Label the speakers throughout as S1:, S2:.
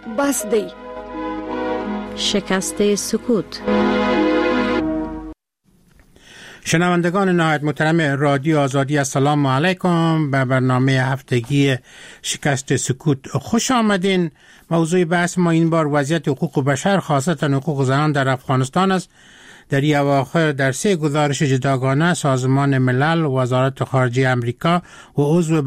S1: بس دی.
S2: شکست سکوت.
S3: شنوندگان نهایت محترم رادیو آزادی، السلام علیکم. به برنامه هفتگی شکست سکوت خوش آمدین. موضوع بحث ما این بار وضعیت حقوق بشر، خاصتا حقوق زنان در افغانستان است. در این اواخر در 3 گزارش جداگانه سازمان ملل، وزارت خارجه امریکا و عضو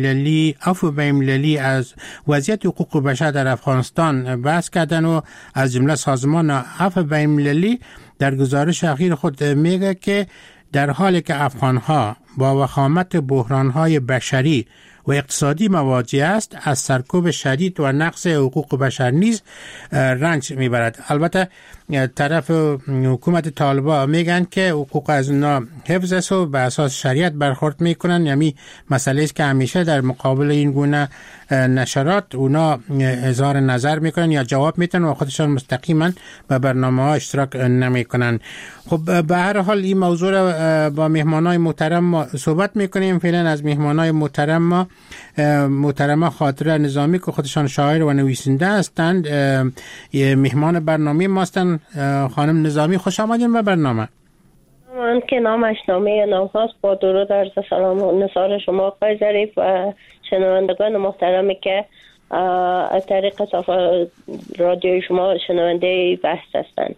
S3: بین‌المللی از وضعیت حقوق بشر در افغانستان بحث کردن و از جمله سازمان عفو بین‌المللی در گزارش اخیر خود میگه که در حالی که افغانها با وخامت بحرانهای بشری و اقتصادی مواجه است، از سرکوب شدید و نقض حقوق بشر نیز رنج میبرد. البته طرف حکومت طالبان میگن که حقوق از اونا حفظ است و به اساس شریعت برخورد میکنن. یعنی مسئله است که همیشه در مقابل این گونه نشرات اونا اظهار نظر میکنن یا جواب میتن و خودشان مستقیما به برنامه ها اشتراک نمیکنن. خب به هر حال این موضوع را با مهمانای محترم ما صحبت میکنیم. فعلا از مهمانای محترم ما محترمه خاطره نظامی که خودشان شاعر و نویسنده هستند مهمان برنامه ما هستند. خانم نظامی خوش آمدین به برنامه.
S4: من که نامش نامه نام هست، با درود عرض سلام و نثار شما آقای ظریف و شنوندگان محترمی که از طریق رادیو شما شنونده بحث هستند.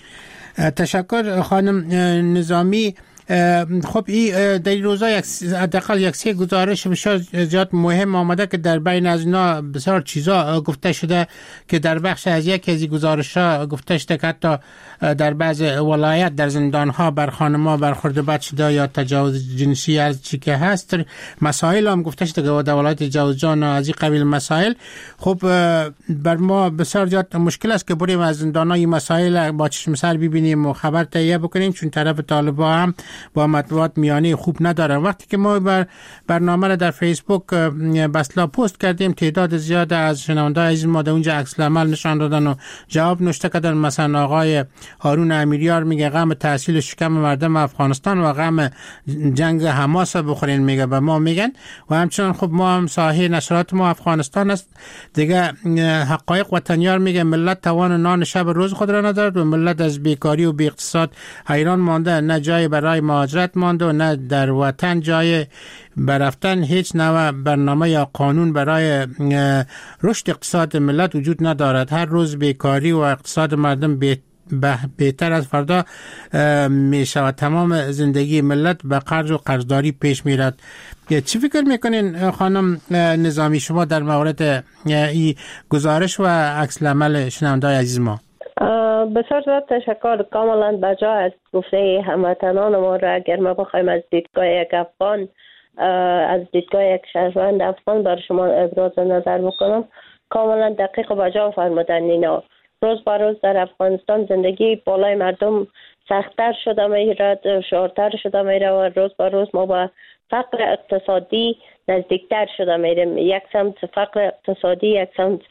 S3: تشکر خانم نظامی. خب این در این روزا حداقل یک 3 گزارش بسیار زیاد مهم آمده که در بین از اینا بسیار چیزا گفته شده که در بخش از یک از این گزارش‌ها گفته شده که حتی در بعض ولایت در زندان‌ها بر خانم‌ها برخورد بد شده یا تجاوز جنسی از چی که هست. مسائل هم گفته شده که در ولایت جوزجان از این قبیل مسائل. خب بر ما بسیار زیاد مشکل است که بریم از زندان‌ها این مسائل با چشم سر ببینیم و خبر تهیه بکنیم، چون طرف طالبان هم با مطبوعات میانه خوب نداره. وقتی که ما برنامه را در فیسبوک بسلا پست کردیم، تعداد زیاد از شنونده‌های عزیز ما در اونجا عکس العمل نشان دادن و جواب نوشته کردن. مثلا آقای هارون امیریار میگه غم تحصیل شکم مردم افغانستان و غم جنگ حماس بخورین، میگه به ما میگن. و همچنان خب ما هم ساحه نشرات ما افغانستان است دیگه. حقایق وطنیار میگه ملت توان نان شب روز خود را ندارد و ملت از بیکاری و بی اقتصاد حیران مانده، نه جای برای مهاجرت مانده و نه در وطن جای برفتن. هیچ نوع برنامه یا قانون برای رشد اقتصاد ملت وجود ندارد. هر روز بیکاری و اقتصاد مردم بهتر از فردا می شود. تمام زندگی ملت به قرض و قرضداری پیش میرد. چی فکر میکنین خانم نظامی شما در مورد این گزارش و عکس العمل شنونده‌های عزیز ما؟
S4: بسیار زیاد تشکر. کاملا بجا از گفته هموطنان ما را اگر ما بخوایم از دیدگاه یک افغان، از دیدگاه یک شهروند افغان بر شما ابراز نظر بکنم، کاملا دقیق و بجا فرمودن. اینا روز به روز در افغانستان زندگی بالای مردم سخت‌تر شده میرد، دشوارتر شده میره و روز به روز ما با فقر اقتصادی نزدیکتر شده میریم. یک سمت فقر اقتصادی، یک سمت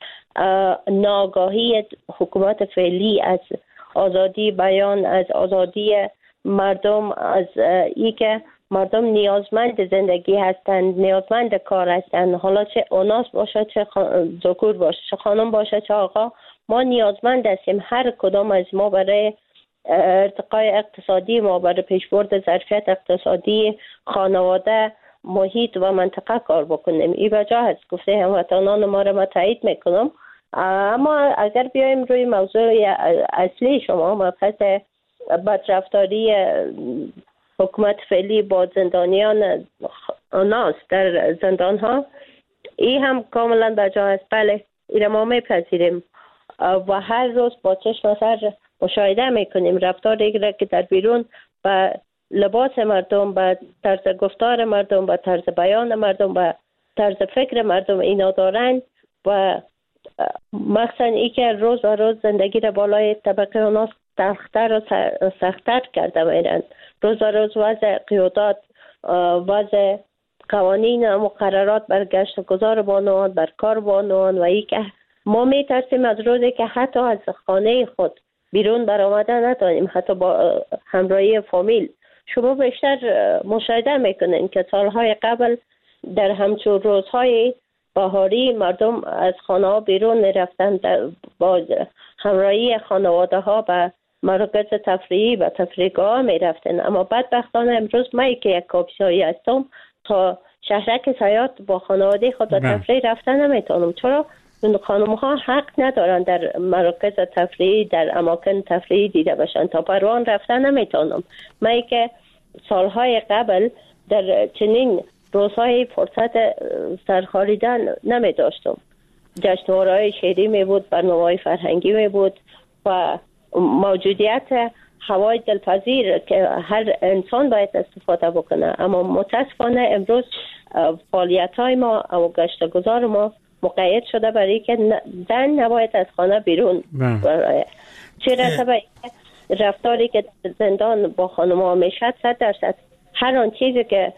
S4: ناآگاهی حکومت فعلی از آزادی بیان، از آزادی مردم، از ای که مردم نیازمند زندگی هستند، نیازمند کار هستند. حالا چه اوناس باشه، چه ذکور باشه، چه خانم باشه، چه آقا، ما نیازمند هستیم. هر کدام از ما برای ارتقای اقتصادی ما، برای پیشبرد ظرفیت اقتصادی خانواده، محیط و منطقه کار بکنیم. این بجا هست گفته هموطنان ما را تایید میکنم. اما اگر بیایم روی موضوع اصلی شما، مبحث بدرفتاری حکومت فعلی با زندانیان ناس در زندان ها، این هم کاملا بجا هست. بله، این ما میپذیریم و هر روز با چشم سر مشاهده میکنیم رفتاری که در بیرون با لباس مردم، با طرز گفتار مردم، با طرز بیان مردم، با طرز فکر مردم اینا دارن و مخصوصا ای که روز و روز زندگی را بالای طبقه اوناس سخت‌تر و سخت‌تر کرده میرن. روز و روز وضع قیودات، وضع قوانین مقررات بر گشت گذار بانوان، بر کار بانوان و ای که ما میترسیم از روزی که حتی از خانه خود بیرون برآمده نتونیم، حتی با همراهی فامیل. شما بیشتر مشاهده میکنین که سالهای قبل در همچون روزهای بهاری مردم از خانه ها بیرون رفتن با همراهی خانواده ها به مراکز تفریحی و تفریحگاه می رفتن. اما بدبختانه امروز من که یک کاپیسایی هستم تا شهرک سیاد با خانواده خود به تفریح رفتن نمیتونم. چرا؟ خانم ها حق ندارن در مراکز تفریحی در اماکن تفریحی دیده باشن. تا پروان رفتن نمیتونم. من که سالهای قبل در چنین روزهای فرصت سرخاریدن نمی داشتم. جشنواره‌های شعری می بود، برنامه‌های فرهنگی می بود و موجودیت هوای دلپذیر که هر انسان باید استفاده بکنه. اما متاسفانه امروز فعالیت‌های ما و گشتگذار ما مقید شده برای که زن نباید از خانه بیرون برای چرا به رفتاری که زندان با خانم‌ها میشد 100% هر آن چیزی که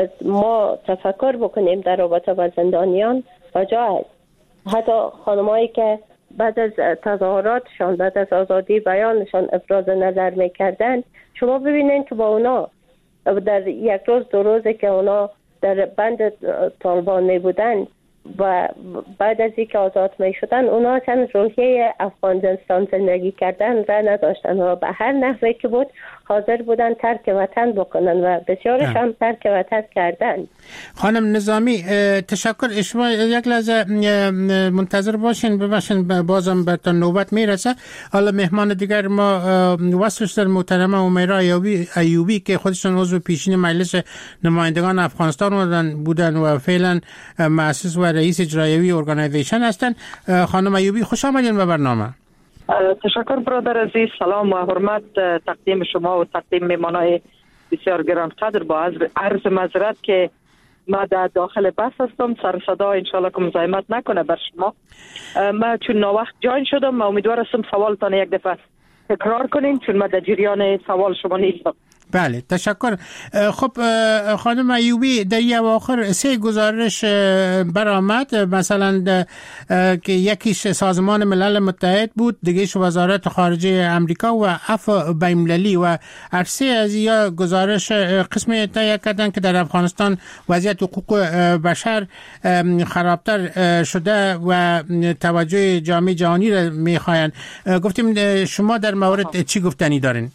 S4: ما تفکر بکنیم در رابطه با زندانیان بجا است. حتی خانمایی که بعد از تظاهراتشان، بعد از آزادی بیانشان ابراز نظر میکردن، شما ببینین که با اونا در یک روز دو روزه که اونا در بند طالبان می بودن و بعد از اینکه آزاد می شدن اونا اصلا روحیه افغانستان زندگی کردن را نداشتن و به هر نحوه که بود حاضر بودن ترک وطن بکنن و بسیارش هم ترک وطن کردن.
S3: خانم نظامی تشکر. شما یک لحظه منتظر باشین، ببخشین بازم به تا نوبت میرسه. حالا مهمان دیگر ما وصلش در محترمه امیرا ایوبی که خودشون عضو پیشین مجلس نمایندگان افغانستان بودن و فعلا مؤسس و رئیس اجرایی ارگانیزیشن هستن. خانم ایوبی خوش آمدین به برنامه.
S1: تشکر برادر عزیز. سلام و حرمت تقدیم شما و تقدیم میمانای بسیار گرانقدر. با عرض معذرت که ما در داخل بس هستم، سر صدا انشالله که مزاحمت نکنه بر شما. ما چون ناوقت جاین شدم، ما امیدوار هستم سوالتان یک دفعه تکرار کنین چون ما در جریان سوال شما نیستم.
S3: بله تشکر. خب خانم ایوبی در اواخر 3 گزارش برآمد، مثلا که یکیش سازمان ملل متحد بود، دیگهش وزارت خارجه امریکا و عفو بین‌المللی و عرصه از یا گزارش قسمی تهیه کردن که در افغانستان وضعیت حقوق بشر خرابتر شده و توجه جامعه جهانی را میخواین. گفتیم شما در مورد چی گفتنی دارین؟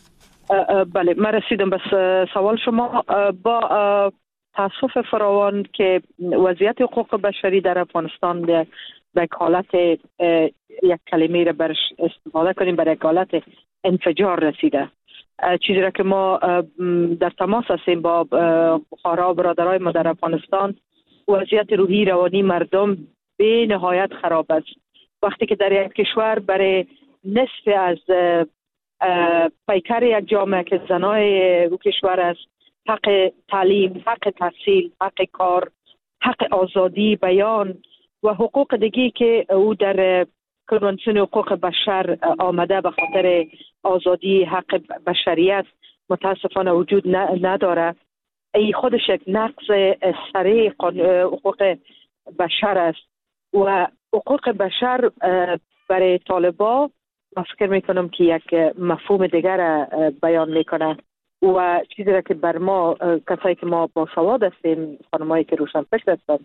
S1: بله من رسیدم بس سوال شما. با تاسف فراوان که وضعیت حقوق بشری در افغانستان به یک حالت یک کلمه را برش استفاده کنیم برای یک حالت انفجار رسیده. چیزی را که ما در تماس هستیم با بخارا و برادرای ما در افغانستان، وضعیت روحی روانی مردم به نهایت خراب است. وقتی که در یک کشور برای نصف از پیکر یک جامعه که زنای او کشور است، حق تعلیم، حق تحصیل، حق کار، حق آزادی بیان و حقوق دیگی که او در کنوانسیون حقوق بشر آمده به خاطر آزادی حق بشریت متاسفانه وجود نداره، ای خودش یک نقض سریع حقوق بشر است و حقوق بشر برای طالبان من فکر میکنم که یک مفهوم دیگر بیان میکنه و چیزی را که بر ما کسایی که ما با سواد هستیم، خانمایی که روشن فکر هستن،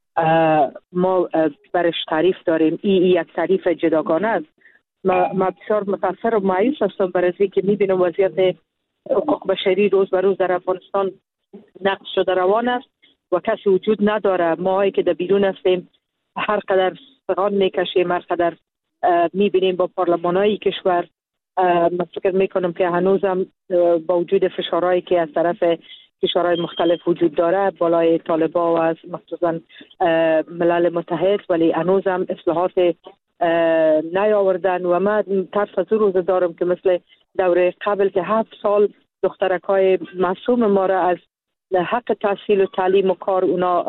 S1: ما برش تعریف داریم. یک تعریف جداگانه است. ما بسیار متاثر و مایوس هستم برای اینکه میبینم وضعیت حقوق بشری روز به روز در افغانستان نقض شده روان است و کسی وجود نداره. ما که در بیرون هستیم هر قدر سخن میکشیم، هر قدر میبینیم با پارلمانای کشور، من فکر میکنم که هنوزم با وجود فشارهایی که از طرف کشورهای مختلف وجود داره بالای طالبان و از مخصوصا ملل متحد، ولی هنوزم اصلاحات نیاوردن و من ترس از روز دارم که مثل دوره قبل که 7 سال دخترکای معصوم ما را از حق تحصیل و تعلیم و کار اونا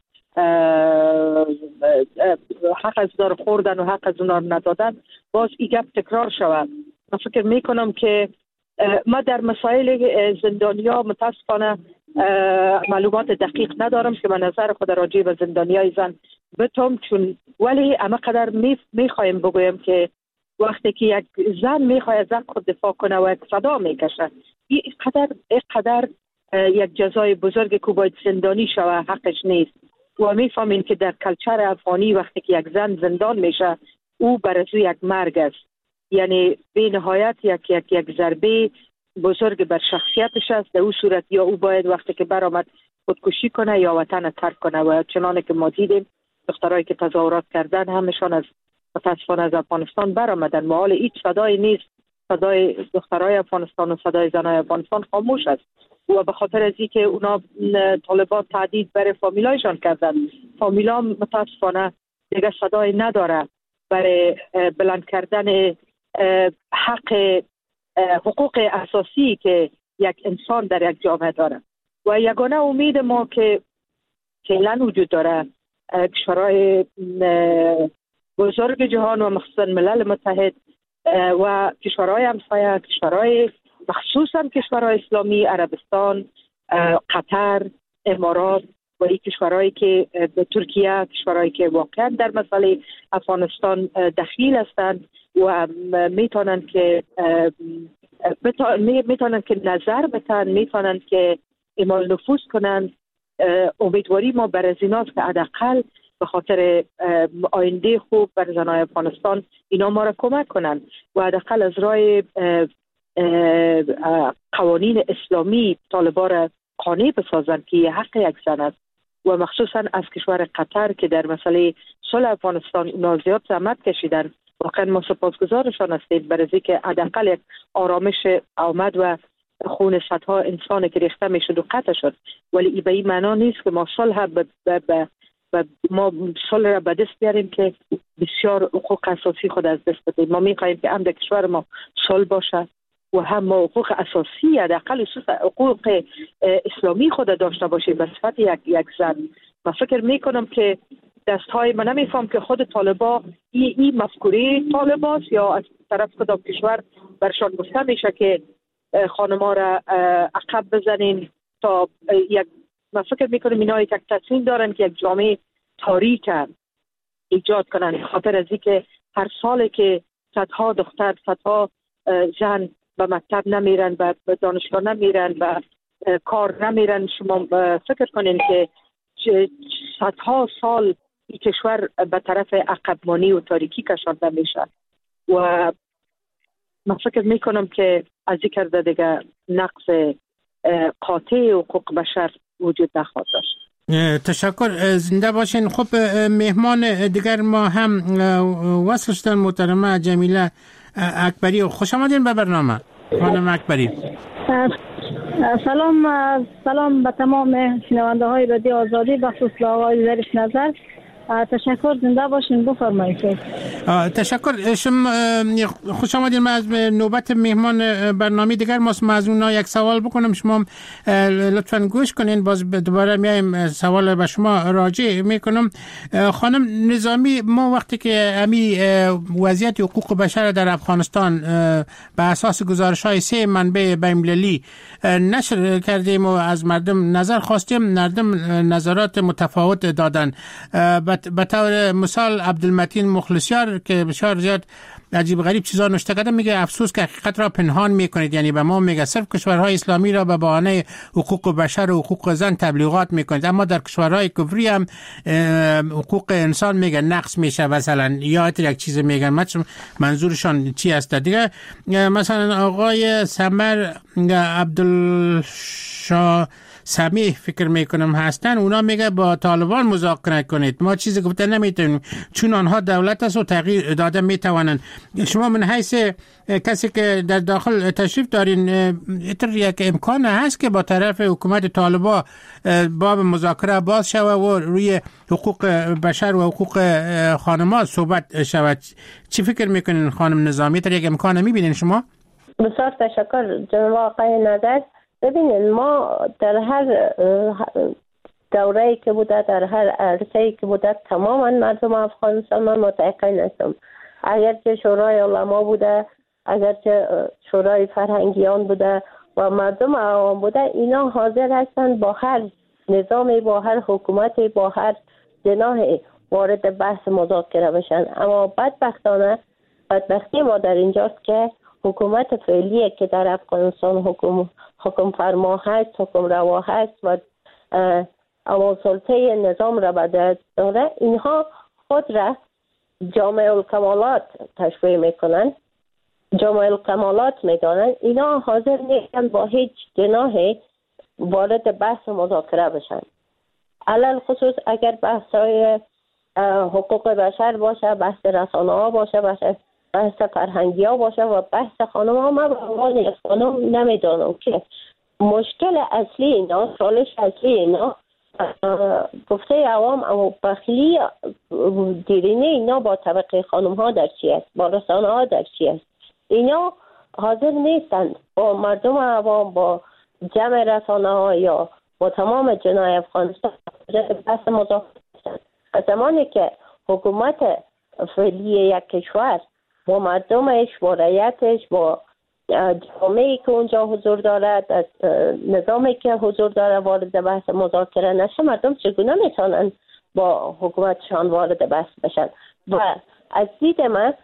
S1: حق از اونا رو خوردن و حق از اونا رو ندادن، باز این گپ تکرار شود. من فکر میکنم که ما در مسائل زندانیا متاسفانه معلومات دقیق ندارم که من نظر خود راجع به زندانیای زن بتم، چون ولی اما قدر میخوایم بگویم که وقتی که یک زن میخواد از حق خود دفاع کنه و یک صدا میکشه، این قدر یک جزای بزرگ که باید زندانی شوه حقش نیست. و میفهمین که در کلچر افغانی وقتی که یک زن زندان میشه او برای یک مرگ است، یعنی به نهایت یک ضربه بزرگ بر شخصیتش است. در او صورت یا او باید وقتی که برآمد خودکشی کنه یا وطن ترک کنه و چنانه که ما دیدیم دخترایی که تظاهرات کردن همشان از متاسفانه از افغانستان برآمدن و حال هیچ صدای نیست. صدای دخترای افغانستان و صدای زنای افغانستان خاموش است و به خاطر از اینکه اونا طالبان تهدید برای فامیلایشان کردن، فامیلا متاسفانه دیگه صدای نداره برای بلند کردن حقوق اساسی که یک انسان در یک جامعه داره. و یگانه امید ما که فعلا وجود داره کشورهای بزرگ جهان و مخصوصا ملل متحد و کشورهای همسایه، کشورهای مخصوصا کشورهای اسلامی، عربستان، قطر، امارات و این کشورهایی که ترکیه، کشورهایی که واقعا در مسئله افغانستان دخیل هستند و میتونن که نظر بدن، میتونن که اعمال نفوذ کنن. امیدواری ما بر از ایناست که حداقل به خاطر آینده خوب بر زنای افغانستان اینا ما را کمک کنن و حداقل از راه قوانین اسلامی طالبان را قانع بسازن که حق یک زن است و مخصوصا از کشور قطر که در مسئله صلح افغانستان اونا زیاد زحمت کشیدن. واقعا ما سپاسگزارشان هستیم برای اینکه حداقل یک آرامش آمد و خون صدها انسان که ریخته میشد و قطع شد، ولی این به این معنا نیست که ما صلح ما صلح را به دست بیاریم که بسیار حقوق اساسی خود از دست بدیم. ما میخواهیم که هم در کشور ما صلح باشه و هم ما حقوق اساسی حداقل حقوق اسلامی خود داشته باشیم به صفت یک زن. من فکر میکنم که دستهای من نمیفهم که خود طالبا این مفکوره طالباست یا از طرف کدام کشور برشان گفته میشه که خانما را عقب بزنین تا یک، من فکر میکنم اینا یک تصمیم دارن که یک جامعه تاریک ایجاد کنن، خاطر از اینکه هر سال که صدها دختر، صدها زن به مکتب نمیرن، به دانشگاه نمیرن، به کار نمیرن، شما فکر کنین که صدها سال این کشور به طرف عقبمانی و تاریکی کشانده میشه و من فکر میکنم که از این کرده دیگه نقص قاطع حقوق بشر وجود نخواهد داشت.
S3: تشکر، زنده باشین. خب مهمان دیگر ما هم وصل شدن محترمه جمیله اکبری. خوش آمدین به برنامه خانم اکبری.
S2: سلام به تمام شنونده های رادیو آزادی، بخصوص آقای زرش نظر. تشکر، زنده باشین، بفرمایید.
S3: تشکر. شما خوش آمدین. من از نوبت مهمان برنامه دیگر ما از اونها یک سوال بکنم، شما لطفاً گوش کنین، باز دوباره میایم سوال به شما راجع میکنم. خانم نظامی، ما وقتی که امی وضعیت حقوق بشر در افغانستان به اساس گزارش‌های 3 منبع بین‌المللی نشر کردیم و از مردم نظر خواستیم، مردم نظرات متفاوت دادن. به طور مثال عبدالمتین مخلصیار که بسیار زیاد عجیب غریب چیزا نوشته کرده، میگه افسوس که حقیقت را پنهان میکنید، یعنی به ما میگه صرف کشورهای اسلامی را به بهانه حقوق بشر و حقوق زن تبلیغات میکنید، اما در کشورهای کفری هم حقوق انسان میگه نقص میشه مثلا، یا یک چیز میگن. منظورشان چی است دیگه؟ مثلا آقای سمر عبدالشاه سمیح فکر میکنم هستن، اونا میگه با طالبان مذاکره کنید، ما چیزی گفته نمیتونیم چون آنها دولت است و تغییر داده میتوانند. شما من حیث کسی که در داخل تشریف دارین، یک امکان هست که با طرف حکومت طالبان باب مذاکره باز شود و روی حقوق بشر و حقوق خانم‌ها صحبت شود؟ چی فکر میکنین خانم نظامی؟ یک امکان میبینین شما؟
S4: بسیار تشکر جناب آقای نظر. ببینید، ما در هر دوره‌ای که بوده، در هر عرصه‌ای که بوده، تماما مردم افغانستان من متعهد هستم. اگرچه شورای علما بوده، اگرچه شورای فرهنگیان بوده و مردم عوام بوده، اینا حاضر هستند با هر نظامی، با هر حکومتی، با هر جناحی وارد بحث مذاکره بشن. اما بدبختی ما در اینجاست که حکومت فعلی که در افغانستان حکم فرما هست، حکم روا هست و اما سلطه نظام را به دست داره، اینها خود را جامع الکمالات تشبیه میکنن، جامع الکمالات میدانن. اینا حاضر نیستن با هیچ گناهی وارد بحث مذاکره بشن. علل خصوص اگر بحث‌های حقوق بشر باشه، بحث رسانه ها باشه، بحث فرهنگی ها باشه و بحث خانم ها، من به عنوان خانم نمیدانم که مشکل اصلی اینا، چالش اصلی اینا گفته عوام او بخیلی دیرینه اینا با طبقه خانم ها در چی است، با رسانه ها در چی است. اینا حاضر نیستند با مردم عوام، با جمع رسانه ها یا با تمام جنای افغانستان بحث مذاکره کنند. زمانی که حکومت فعلی یک کشور با مردمش، با رعیتش، با جامعه‌ای که اونجا حضور دارد، نظامی که حضور داره وارد بحث مذاکره نشه، مردم چگونه میتونن با حکومتشان وارد بحث بشن؟ و از دید من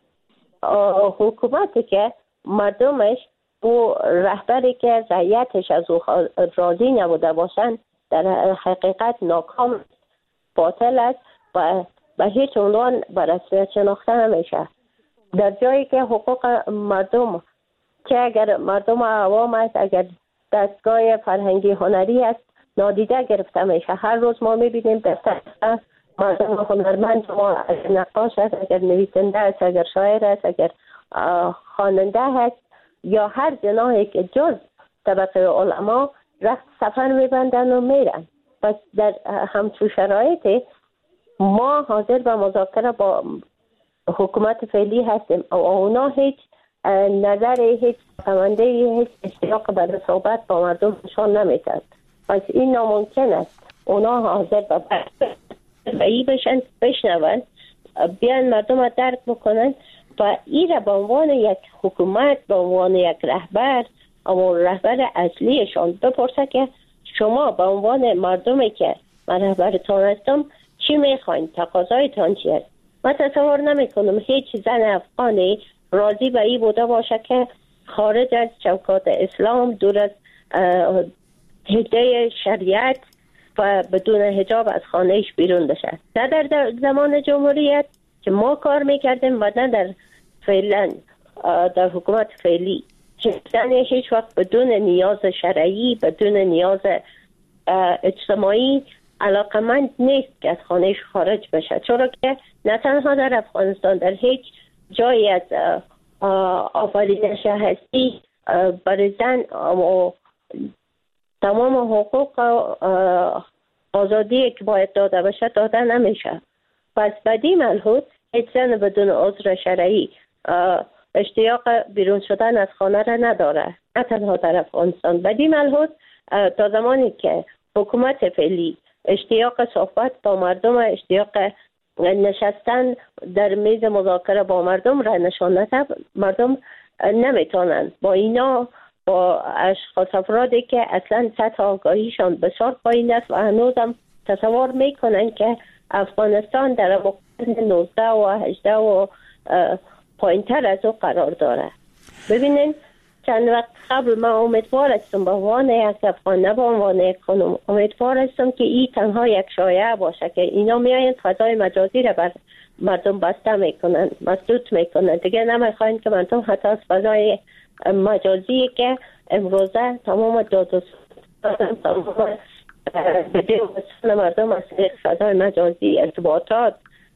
S4: حکومتی که مردمش و رهبری که رعیتش از او راضی نبوده باشن در حقیقت ناکام، باطل است و به هیچ عنوان به رسمیت شناخته نمیشه. در جایی که حقوق مردم، که اگر مردم عوام است، اگر دستگاه فرهنگی هنری است، نادیده گرفته میشه. هر روز ما میبینیم دفتر مردم هنرمند، ما اگر نقاش است، اگر نویسنده است، اگر شاعر است، اگر خواننده است یا هر جناحی که جز طبقه علما رخت سفر میبندن و میرن. پس در همچون شرایطی ما حاضر به مذاکره با حکومت فعلی هستیم و اونا هیچ نظر، هیچ تمنده، هیچ اشتیاق برای صحبت با مردم نشان نمیدن. پس این ناممکن است. اونا حاضر به ای بشن، بشنون، بیان مردم را درک بکنن و این را به عنوان یک حکومت، به عنوان یک رهبر، اما رهبر اصلیشان بپرسه که شما به عنوان مردمی که من رهبرتان هستم چی میخواین؟ تقاضایتان چی است؟ من تصور نمی کنم هیچ زن افغانی راضی به این بوده باشه که خارج از چوکات اسلام، دور از حده شریعت و بدون حجاب از خانهش بیرون بشه. نه در زمان جمهوریت که ما کار میکردیم و نه در فعلا در حکومت فعلی. زن هیچ وقت بدون نیاز شرعی، بدون نیاز اجتماعی علاقمند نیست که از خانهش خارج بشه، چرا که نه تنها در افغانستان، در هیچ جایی از آفرینش هستی برای زن تمام حقوق آزادی که باید داده بشه داده نمیشه. پس بدی ملحوظ هیچ زن بدون عذر شرعی اشتیاق بیرون شدن از خانه را نداره، نه تنها در افغانستان. بدی ملحوظ تا زمانی که حکومت فعلی اشتیاق صحبت با مردم، اشتیاق نشستن در میز مذاکره با مردم را نشان نده، مردم نمیتونن با اینا، با اشخاص افرادی که اصلا سطح آگاهیشان بسیار پایین است و هنوزم تصور میکنن که افغانستان در قرن 19 و 18 و پایینتر از او قرار داره. ببینین چند وقت قبل من امیدوار هستم به عنوان یک افغان، نه به عنوان یک خانم، امیدوار هستم که این تنها یک شایعه باشه که اینا میاین فضای مجازی را بر مردم بسته میکنن، مسدود میکنن. دیگه نمیخواین که مردم حتی از فضای مجازی که امروزه تمام تمام بدون مردم از فضای مجازی ارتباطات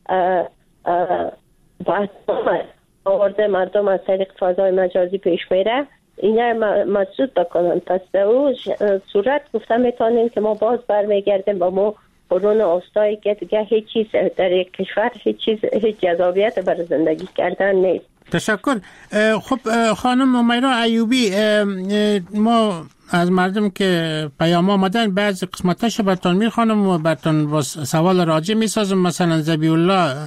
S4: و آورده مردم از طریق فضای مجازی پیش میره، اینا مسدود بکنن. پس به اون صورت گفتم میتونیم که ما باز برمیگردیم با ما قرون اوستایی که دیگه هیچ چیز در یک کشور هیچ جذابیت برای زندگی کردن نیست.
S3: تشکر. خب خانم امیرا ایوبی، ما از مردم که پیام آمدن بعضی قسمتاش براتون میخوانم و براتون سوال راجع میسازم. مثلا زبی الله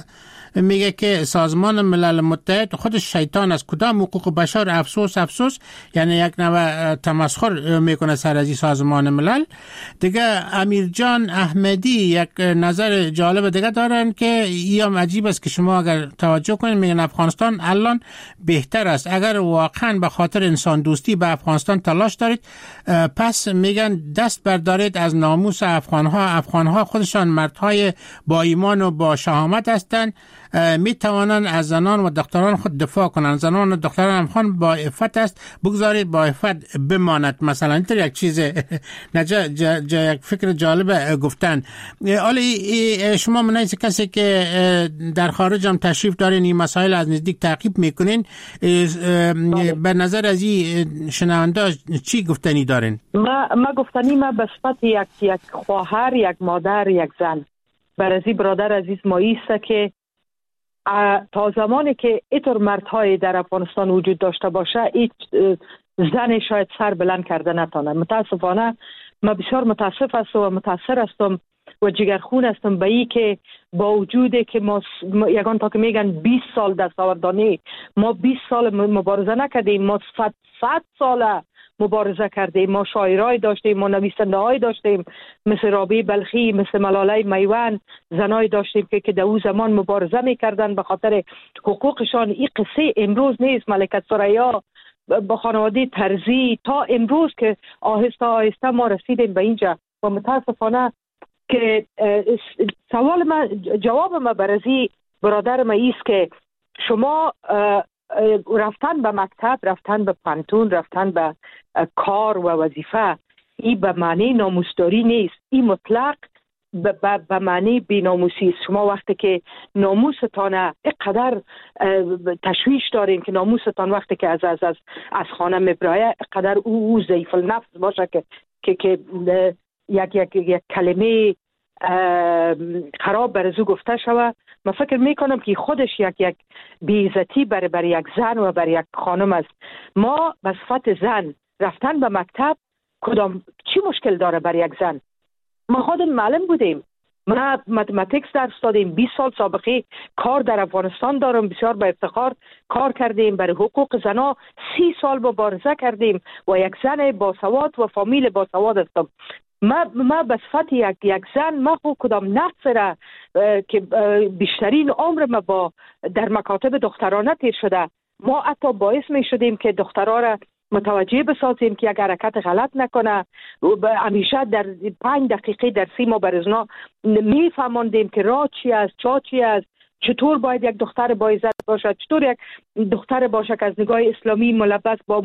S3: میگه که سازمان ملل متحد خودش شیطان است. کدام حقوق بشر؟ افسوس، یعنی یک نوع تمسخر میکنه سر از سازمان ملل. دیگه امیرجان احمدی یک نظر جالب دیگه دارن که هم عجیب است که شما اگر توجه کنید، میگن افغانستان الان بهتر است. اگر واقعا به خاطر انسان دوستی به افغانستان تلاش دارید، پس میگن دست بردارید از ناموس افغانها خودشان مردهای با ایمان و با شهامت هستند، میتوانند از زنان و دختران خود دفاع کنند. زنان و دختران افغان با عفت است، بگذارید با عفت بماند. مثلا اینطور یک چیز یک فکر جالب گفتن. حالا شما منیز کسی که در خارج هم تشریف دارین، این مسائل از نزدیک تعقیب میکنین، به نظر از این شنونده چی گفتنی دارین؟
S1: ما گفتنی ما به صفت یک خواهر، یک مادر، یک زن برازی برادر عزیز ما ایسته که تا زمانی که اینطور مردهای در افغانستان وجود داشته باشه، هیچ زن شاید سر بلند کرده نتانه. متاسفانه ما بسیار متاسف هستم و متاثر هستم و جگرخون هستم به این که با وجودی که ما یگان تا که میگن 20 سال دستاوردانی، ما 20 سال مبارزه نکردیم، ما 100 سال مبارزه کردیم. ما شاعرای داشتیم، ما نویسنده های داشتیم مثل رابعه بلخی، مثل ملاله میوان، زنای داشتیم که در اون زمان مبارزه میکردن به خاطر حقوقشان. این قصه امروز نیست. ملکه ثریا با خانواده ترزی تا امروز که آهسته آهسته ما رسیدیم به اینجا. و متاسفانه که جواب ما برازی برادر ما ایست که شما رفتن به مکتب، رفتن به پانتون، رفتن به کار و وظیفه، این به معنی ناموسداری نیست. این مطلق به معنی بی‌ناموسی است. شما وقتی که ناموستان اینقدر تشویش دارین که ناموستان وقتی که از خانه میبرایه اینقدر او ضعیف النفس باشه که یک کلمه خراب برزو گفته شوه. من فکر میکنم که خودش یک بی‌عزتی برای یک زن و برای یک خانم است. ما به صفت زن رفتن به مکتب چی مشکل داره برای یک زن؟ ما خودم معلم بودیم، ما متماتیکس درس دادیم، 20 سال سابقه کار در افغانستان دارم، بسیار با افتخار کار کردیم برای حقوق زنها، 30 سال مبارزه کردیم و یک زن باسواد و فامیل باسواد هستم. ما به صفت یک زن، ما خود کدام نقص را که بیشترین عمر ما در مکاتب دخترانه تیر شده، ما حتی باعث می شدیم که دخترها را متوجه بسازیم که یک حرکت غلط نکنه. همیشه در 5 دقیقه درسی ما برزنا می فهماندیم که راه چی است، چا چی است، چطور باید یک دختر با عزت باشد، چطور یک دختر باشه که از نگاه اسلامی ملبس با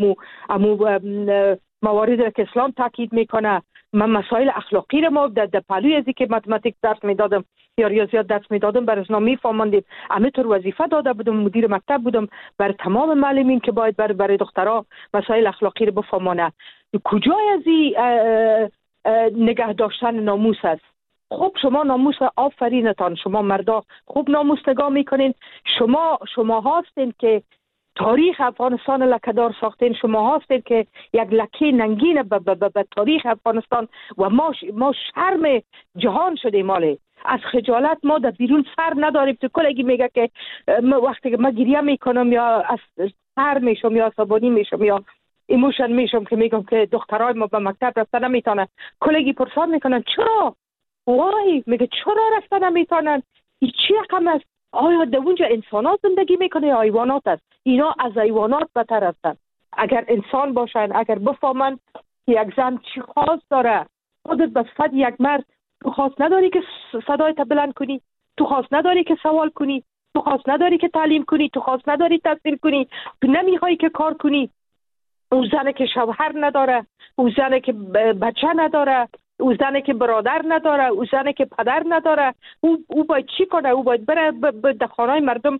S1: مواردی که اسلام تاکید میکنه. من مسائل اخلاقی رو ما در پهلوی ازی که متماتیک درس میدادم یا ریاضیات درس میدادم برازنا میفهماندید. همینطور وظیفه داده بودم، مدیر مکتب بودم برای تمام معلمین که باید برای دخترها مسائل اخلاقی رو بفهمانه. کجای ازی نگه داشتن ناموس است؟ خب شما ناموس آفرینتان، شما مردا خوب ناموس نگاه میکنین. شما هستین که تاریخ افغانستان لکه‌دار ساختین. شما هستید که یک لکه ننگین به تاریخ افغانستان و ما شرم جهان شدیم. ماله از خجالت ما در بیرون سر نداریم. تو کلگی میگه که وقتی که ما گریه میکنم یا از سر میشم یا عصبانی میشم یا ایموشن میشم که میگم که دخترای ما به مکتب رفتن نمیتونن، کلگی پرسان میکنن چرا؟ وای میگه چرا رفتن نمیتونن؟ این چی رقم است؟ آیا در اونجا انسانات زندگی میکنه یا حیوانات است؟ اینا از حیوانات بدتر هستند. اگر انسان باشن، اگر بفهمن که یک زن چی خواست داره، خودت به صفت یک مرد تو خواست نداری که صدایت بلند کنی، تو خواست نداری که سوال کنی، تو خواست نداری که تعلیم کنی، تو خواست نداری تحصیل کنی، تو نمیخوای که کار کنی. اون زنه که شوهر نداره، اون زنه که بچه نداره، او زنه که برادر نداره، او زنه که پدر نداره، او باید چی کنه؟ او باید بره در خانه‌های مردم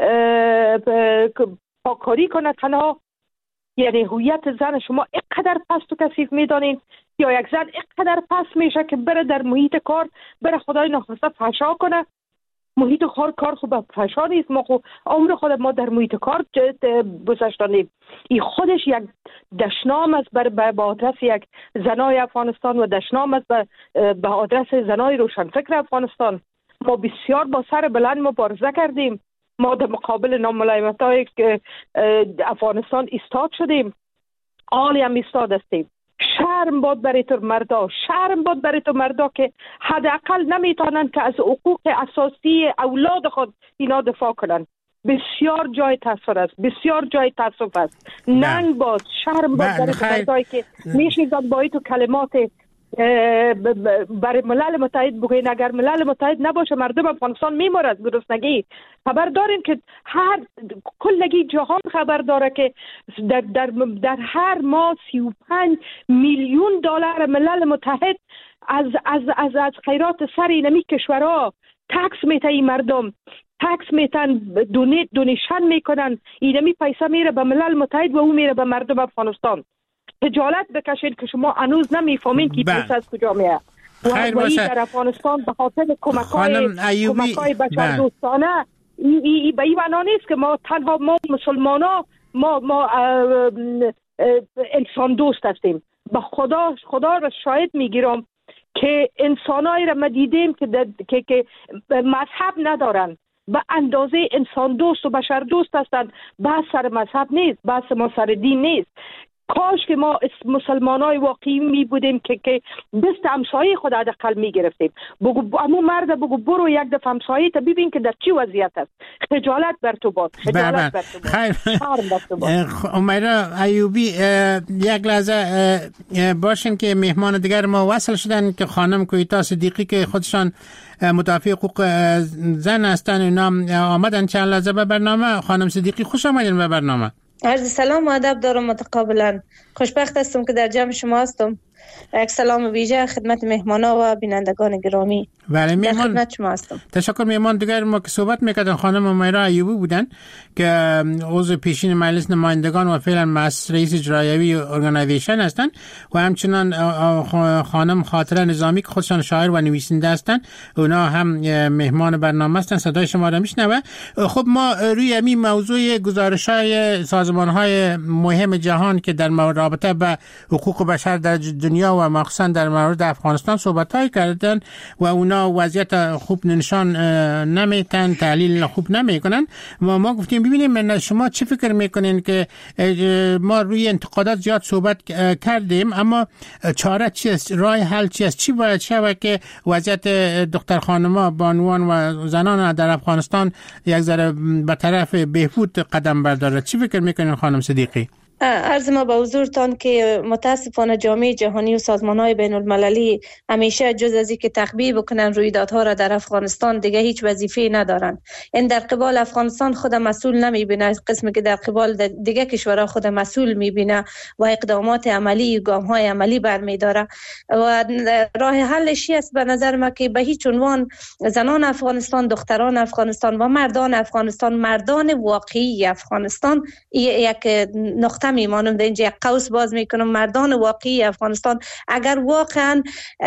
S1: پاکاری کنه تنها. یعنی هویت زن شما اینقدر پست و کثیف میدانین یا یک زن اینقدر پست میشه که بره در محیط کار بره خدای نخواسته فحشا کنه. محیط کار خوب فحشا نیست. ما خود عمر خود ما در محیط کار گذاشتیم. این خودش یک دشنام است به آدرس یک زنای افغانستان و دشنام است به آدرس زنای روشنفکر افغانستان. ما بسیار با سر بلند مبارزه کردیم. ما در مقابل ناملایمت‌های افغانستان ایستاد شدیم. عالی هم ایستاد هستیم. شرم باد برای تو مردا، شرم باد برای تو مردا که حداقل نمیتونن که از حقوق اساسی اولاد خود اینا دفاع کنن. بسیار جای تأثیر است، بسیار جای تأسف است. ننگ باد، شرم باد برای تو مردایی که میشنیدن با تو کلمات برای ملل متحد بگوین اگر ملل متحد نباشه مردم افغانستان میمرد از گرسنگی. خبر دارین که کلگی جهان خبر داره که در هر ماه 35 میلیون دلار ملل متحد از خیرات سر اینمی کشورها تکس میته. این مردم تکس میتن، دونیشن میکنن، اینمی پیسه میره به ملل متحد و او میره به مردم افغانستان. خجالت بکشید که شما هنوز نمیفهمین که پیسه از کجا میاد.
S3: خیر باشه.
S1: در افغانستان به خاطر کمک‌های بشردوستانه ای به این معنا نیست که ما تنها ما مسلمانا ما انسان دوست هستیم. به خدا را شاهد میگیرم که انسانایی را ما دیدیم که مذهب ندارن، به اندازه انسان دوست و بشر دوست هستند. بحث سر مذهب نیست، بحث ما سر دین نیست. کاش که ما مسلمانای واقعی می بودیم که دست همسایه خود حداقل می گرفتیم. بگو امو مرد بگو برو یک دفعه همسایه تا ببین که در چی وضعیت است. خجالت بر تو باد، خجالت بر تو باد.
S3: امیرا ایوبی یک لحظه باشین که مهمان دیگر ما وصل شدن که خانم کویتا صدیقی که خودشان مدافع حقوق زن هستن. اینا آمدن چند لحظه به برنامه. خانم صدیقی خوش آمدین به برنامه.
S5: عرض سلام و ادب دارم متقابلا. خوشبخت هستم که در جمع شما هستم. یک سلام ویژه خدمت مهمانا و بینندگان گرامی.
S3: بله
S5: مهمان خدمت شما هستم.
S3: تشکر. مهمان دیگر ما که صحبت میکردن خانم امیرا ایوبی بودن که عضو پیشین مجلس نمایندگان و فعلا رئیس اجرایی ارگانایزیشن هستن و همچنان خانم خاطره نظامی که خودشان شاعر و نویسنده هستن. اونا هم مهمان برنامه هستن. صدای شما را میشنوه. خب ما روی همین موضوع گزارش‌های سازمان‌های مهم جهان که در رابطه با حقوق بشر در دنیا و مخصوصا در مورد افغانستان صحبت‌های کردن و اونا وضعیت خوب نشان نمیتن، تحلیل خوب نمیکنن. ما گفتیم ببینیم شما چی فکر میکنین که ما روی انتقادات زیاد صحبت کردیم، اما چاره چی است؟ راه حل چی است؟ چی باید شود که وضعیت دختر خانما، بانوان و زنان در افغانستان یک ذره به طرف بهبود قدم برداره؟ چی فکر میکنین خانم صدیقی؟
S5: عرض ما به حضورتان که متاسفانه جامعه جهانی و سازمان‌های بین المللی همیشه جز از اینکه تخبیه بکنن رویدادها را در افغانستان دیگه هیچ وظیفه‌ای ندارن. این در قبال افغانستان خود مسئول نمیبینه، قسمی که در قبال دیگه کشورها خود مسئول میبینه و اقدامات عملی، گام‌های عملی برمی‌داره. و راه حلش است به نظر من که به هیچ عنوان زنان افغانستان، دختران افغانستان و مردان افغانستان، مردان واقعی افغانستان یک نقطه میمانم در اینجا یک قوس باز میکنم. مردان واقعی افغانستان اگر واقعا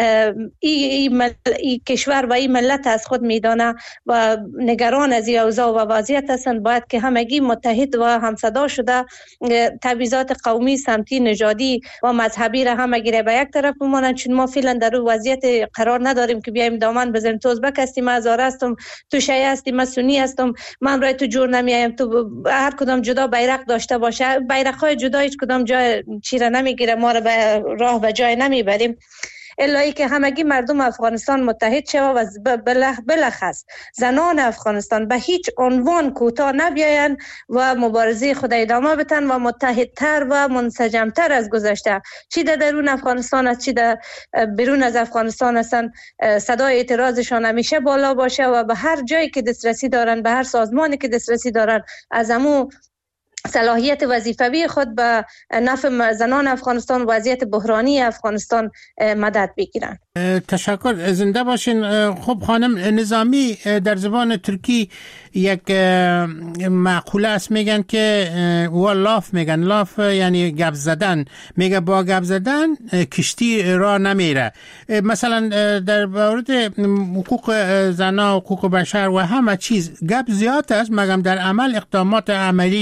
S5: این کشور و این ملت از خود میدانه و نگران از این اوضاع و وضعیت هستند، باید که همگی متحد و همصدا شده تبعیضات قومی، سمتی، نژادی و مذهبی را همگی را به یک طرف بمانند. چون ما فعلا در اون وضعیت قرار نداریم که بیایم دامن بزنیم تو ازبک هستی، من هزاره هستم، تو شیعه هستی، من سنی هستم، من رای تو جور نمیایم، تو هر کدام جدا بیرق داشته باشه، بیرق‌های جدا هیچ کدام جای چیره نمیگیره، ما را به راه به جای نمیبریم. الهی که همگی مردم افغانستان متحد شوه و بلخص زنان افغانستان به هیچ عنوان کوتاه نبیاین و مبارزه خود ادامه بدن و متحدتر و منسجمتر از گذشته، چی در درون افغانستان است چی در بیرون از افغانستان هستن، صدای اعتراضشان همیشه بالا باشه و به هر جایی که دسترسی دارن، به هر سازمانی که دسترسی دارن، از امو صلاحیت وظیفوی خود به نفع زنان افغانستان، وضعیت بحرانی افغانستان مدد بگیرن.
S3: تشکر، زنده باشین. خب خانم نظامی، در زبان ترکی یک مقوله است میگن که لاف میگن، لاف یعنی گپ زدن، میگه با گپ زدن کشتی راه نمیره. مثلا در مورد حقوق زنان، حقوق بشر و همه چیز گپ زیاد است، مگم در عمل اقدامات عملی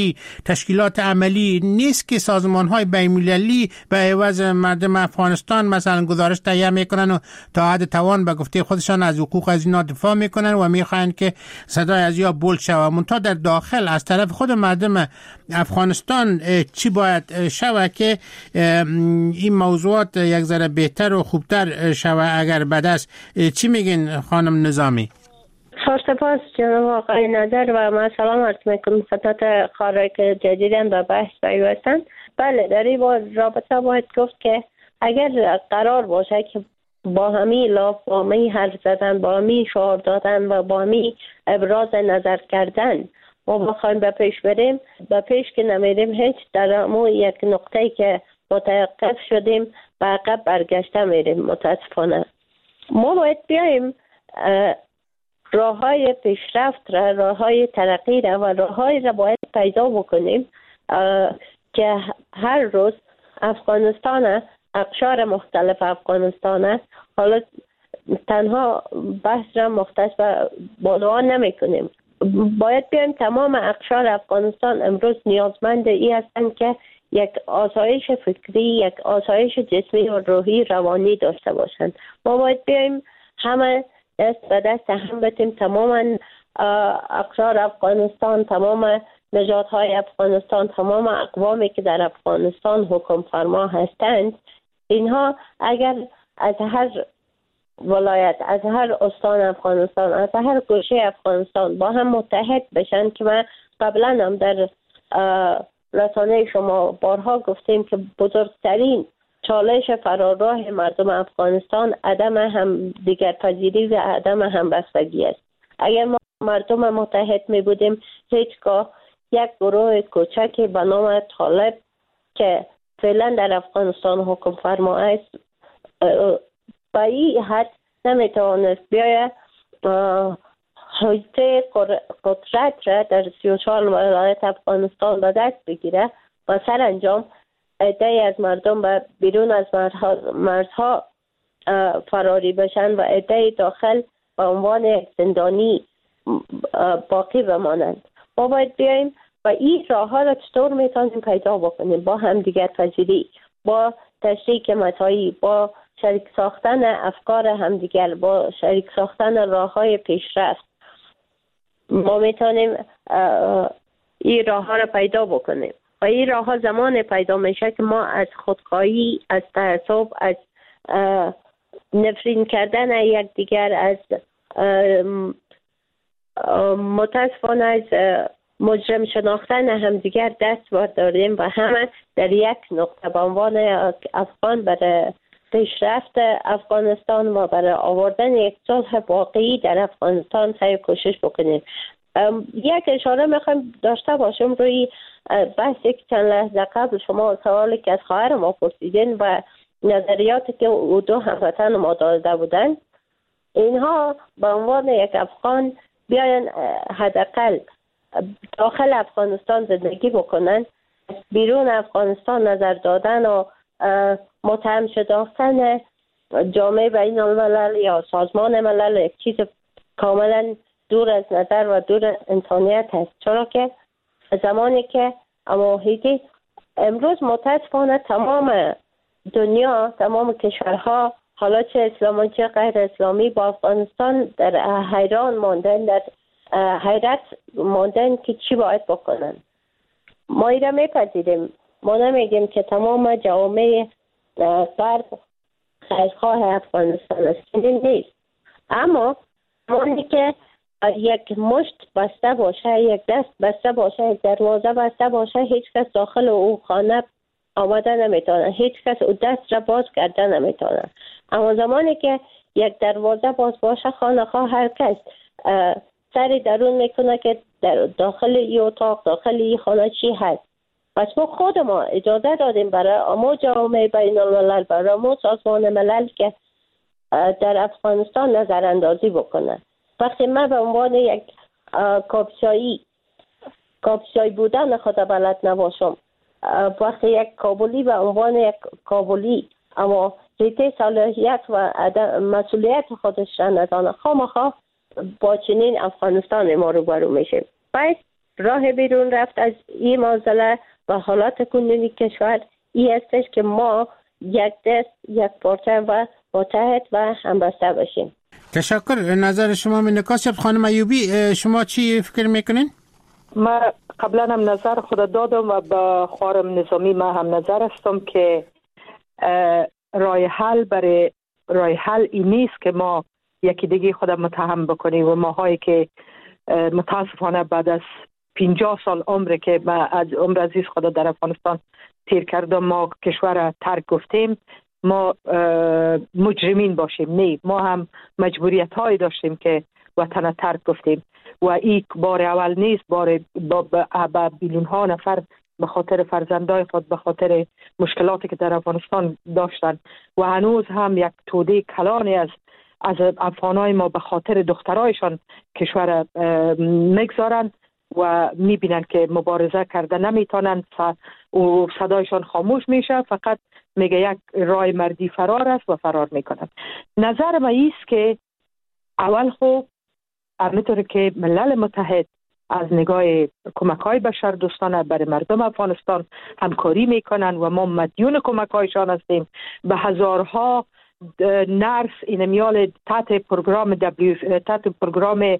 S3: تشکیلات عملی نیست که سازمان‌های بین‌المللی به عوض مردم افغانستان مثلا گزارش تهیه میکنن و تا حد توان به گفته خودشان از حقوق از اینا دفاع میکنن و میخواین که صدای از یا بلند شود، منتها در داخل از طرف خود مردم افغانستان چی باید شود که این موضوعات یک ذره بهتر و خوبتر شود اگر بد است؟ چی میگین خانم نظامی؟
S4: سپاس جناب آقای نظر و من سلام عرض میکنم خدمت خارج که جدیداً به بحث پیوستند. بله، در این رابطه باید گفت که اگر قرار باشه که با همی لاف، با همی حرف زدن، با همی شعار دادن و با همی ابراز نظر کردن ما بخوایم به پیش بریم، به پیش که نمیریم هیچ در امو یک نقطه‌ای که متوقف شدیم به عقب برگشته میریم. متاسفانه ما باید بیاییم راه‌های پیشرفت را، راه‌های ترقی را و راه‌های را باید پیدا بکنیم که هر روز افغانستان، اقشار مختلف افغانستان، حالا تنها بحث را مختص به بانوان نمی کنیم، باید بیایم تمام اقشار افغانستان امروز نیازمند ای هستند که یک آسایش فکری، یک آسایش جسمی و روحی روانی داشته باشند. ما باید بیایم همه دست به دست هم بتیم، تمام اقشار افغانستان، تمام نژادهای افغانستان، تمام اقوامی که در افغانستان حکم فرما هستند، اینها اگر از هر ولایت، از هر استان افغانستان، از هر گوشه افغانستان با هم متحد بشن که من قبلا هم در رسانه شما بارها گفتیم که بزرگترین چالش فراراه مردم افغانستان عدم هم دیگر پذیری و عدم همبستگی است. اگر ما مردم متحد می بودیم، هیچگاه یک گروه کوچکی به نام طالب که فعلا در افغانستان حکم فرما است به این حد نمیتوانست بیاید حوزه قدرت را در 34 ولایت افغانستان به دست بگیره و سرانجام عده‌ای از مردم به بیرون از مرزها فراری بشن و عده‌ای داخل به عنوان یک زندانی باقی بمانند. ما باید بیاییم و این راه ها را چطور میتونیم پیدا بکنیم؟ با هم دیگر پذیری، با تشریک متاعی، با شریک ساختن افکار همدیگر، با شریک ساختن راه های پیشرفت ما میتونیم این راه ها را پیدا بکنیم. و این راه ها زمان پیدا میشه که ما از خودخواهی، از تعصب، از نفرین کردن یکدیگر، از متاسفانه از مجرم شناختن همدیگر دست برداریم و همه در یک نقطه به عنوان افغان برای پیشرفت افغانستان و برای آوردن یک صلح واقعی در افغانستان سعی کوشش بکنیم. یک اشاره میخوایم داشته باشیم روی بحثی که چند لحظه قبل شما سوالی که از خواهر ما پرسیدین و نظریاتی که او دو هموطن ما داده بودن، اینها به عنوان یک افغان بیاین حداقل داخل افغانستان زندگی بکنن، بیرون افغانستان نظر دادن و متهم شداختن جامعه بین الملل یا سازمان ملل یک چیز کاملا دور از نظر و دور انسانیت هست. چرا که زمانی که اماهیدی امروز متاسفانه تمام دنیا، تمام کشورها، حالا چه اسلامی چه غیر اسلامی، با افغانستان در حیران ماندن، در حیرت ماندن که چی باید بکنن. ما ایره میپذیریم، ما نمیگیم که تمام جوامع غرب خیرخواه افغانستان است، نیست، اما زمانی که یک مشت بسته باشه، یک دست بسته باشه، یک دروازه بسته باشه، هیچ کس داخل او خانه آمده نمیتونه، هیچ کس او دست را باز کرده نمیتونه. اما زمانی که یک دروازه باز باشه، خانه خواه هر کس سری درون میکنه که در داخل این اتاق، داخل این خانه چی هست. پس ما خود ما اجازه دادیم برای امو جامعه بین الملل، برای امو سازمان ملل که در افغانستان نظر اندازی بکنه. وقتی من به عنوان یک کاپیسایی بودن خود بلد نباشم، وقتی یک کابلی به عنوان یک کابلی اما ریته صلاحیت و مسئولیت خودش را ندانه، خامخواه با چنین افغانستان ما رو برو میشه. پس راه بیرون رفت از این معضله و حالات کنونی کشور این هستش که ما یک دست، یک پارچه و متحد و همبسته باشیم.
S3: تشکر. نظر شما من نکاس خانم ایوبی، شما چی فکر میکنین؟
S1: ما قبلا هم نظر خود دادم و با خواهرم نظامی ما هم نظر هستم که راه حل این نیست که ما یکی دیگه خود متهم بکنیم و ماهایی که متاسفانه بعد از 50 سال عمر که ما از عمر عزیز خود در افغانستان تیر کردم ما کشور ترک گفتیم ما مجرمین باشیم. نه، ما هم مجبوریت هایی داشتیم که وطن ترک گفتیم و این بار اول نیست، بار با بیلیون ها نفر به خاطر فرزندای خود، به خاطر مشکلاتی که در افغانستان داشتن و هنوز هم یک توده کلانی از افغانای ما به خاطر دخترایشان کشور میگذارن و میبینن که مبارزه کرده نمیتونن و صدایشان خاموش میشه، فقط میگه یک رای مردی فرار است و فرار میکنن. نظر ما ایست که اول خوب همینطور که ملل متحد از نگاه کمک‌های بشردوستانه برای مردم افغانستان همکاری میکنن و ما مدیون کمک‌هایشان هستیم. به هزارها نرس این میال تحت پروگرام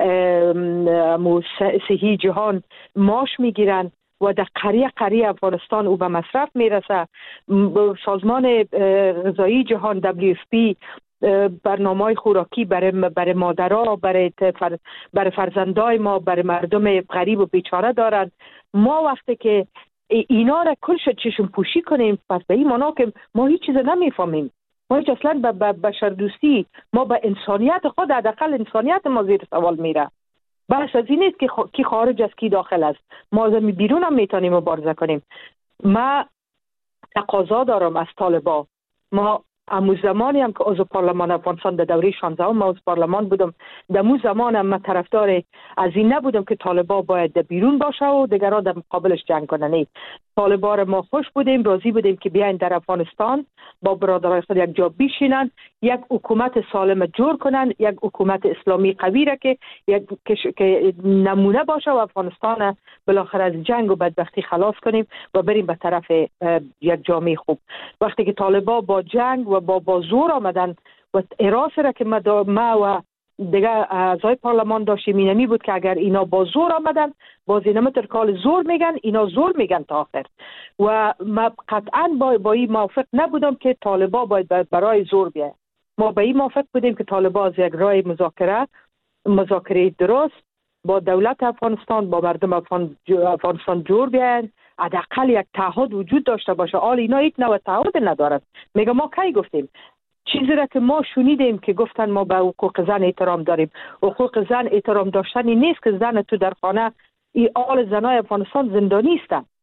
S1: صحی جهان معاش میگیرن و در قریه افغانستان او به مصرف میرسه. سازمان غذایی جهان WFP برنامه‌های خوراکی برای مادرها، برای فرزندای ما، برای مردم غریب و بیچاره دارن. ما وقتی که اینا را کلش چشم پوشی کنیم پس به این معنا که ما هیچ چیز نمیفهمیم، ما هیچ اصلا به بشردوستی، ما به انسانیت خود، حداقل انسانیت ما زیر سوال میره. بس از این نیست که کی خارج است کی داخل است، ما از بیرون هم میتونیم مبارزه کنیم. ما تقاضا دارم از طالبا، ما امو زمانی هم که عضو پارلمان افغانستان در دوره 16 ما عضو پارلمان بودم، در مو زمان هم من طرفدار از این نبودم که طالبا باید در بیرون باشه و دیگران در مقابلش جنگ کنن. طالبا را ما خوش بودیم، راضی بودیم که بیاین در افغانستان با برادرای خود یک جا بشینن، یک حکومت سالم جور کنن، یک حکومت اسلامی قوی را که نمونه باشه و افغانستان بالاخره از جنگ و بدبختی خلاص کنیم و بریم به طرف یک جامعه خوب. وقتی که طالبا با جنگ و با زور آمدن و اراس را که ما و دیگه اعضای پارلمان داشتیم اینمی بود که اگر اینا با زور آمدن باز اینا مترکال زور میگن، اینا زور میگن تا آخر. و ما قطعا با این موافق نبودم که طالبا باید برای زور بیاید. ما با این موافق بودیم که طالبا از یک راه مذاکره درست با دولت افغانستان، با مردم افغانستان جور بیاین، حداقل یک تعهد وجود داشته باشه. حال اینا هیچ نوع تعهد ندارد. میگم ما کی گفتیم چیزی را که ما شنیدیم که گفتن ما به حقوق زن احترام داریم. حقوق زن احترام داشتنی نیست که زن تو در خانه ای آل زنای افغانستان زندانی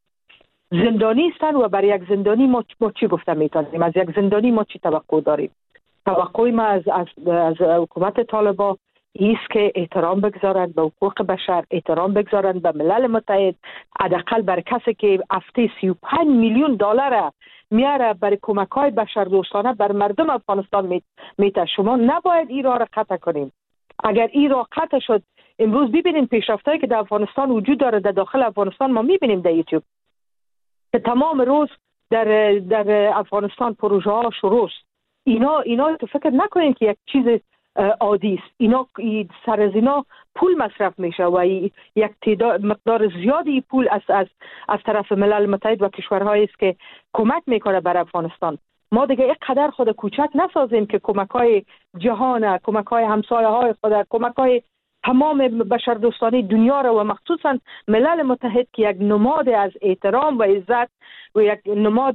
S1: استن و برای یک زندانی ما چی گفته میتونیم؟ از یک زندانی ما چی توقع داریم؟ توقع ما از حکومت طالبان ایست که احترام بگذارند به حقوق بشر، احترام بگذارند به ملل متحد. حداقل برای کسی که هفته 35 میلیون دلار میاره برای کمک‌های بشردوستانه بر مردم افغانستان میته، شما نباید این راه را قطع کنیم. اگر این راه قطع شد، امروز ببینیم پیشرفتایی که در افغانستان وجود داره، در داخل افغانستان ما میبینیم در یوتیوب که تمام روز در افغانستان پروژه ها شروع است. اینا تو فکر نکنین که یک چیز عادی است. اینا سر از اینا پول مصرف میشه و یک مقدار زیادی پول از طرف ملل متحد و کشورهایی است که کمک میکنه بر افغانستان. ما دیگه اینقدر خود کوچک نسازیم که کمک‌های جهان، کمک‌های همسایه‌های خود، کمک‌های تمام بشردوستانی دنیا را و مخصوصا ملل متحد که یک نماد از احترام و عزت و یک نماد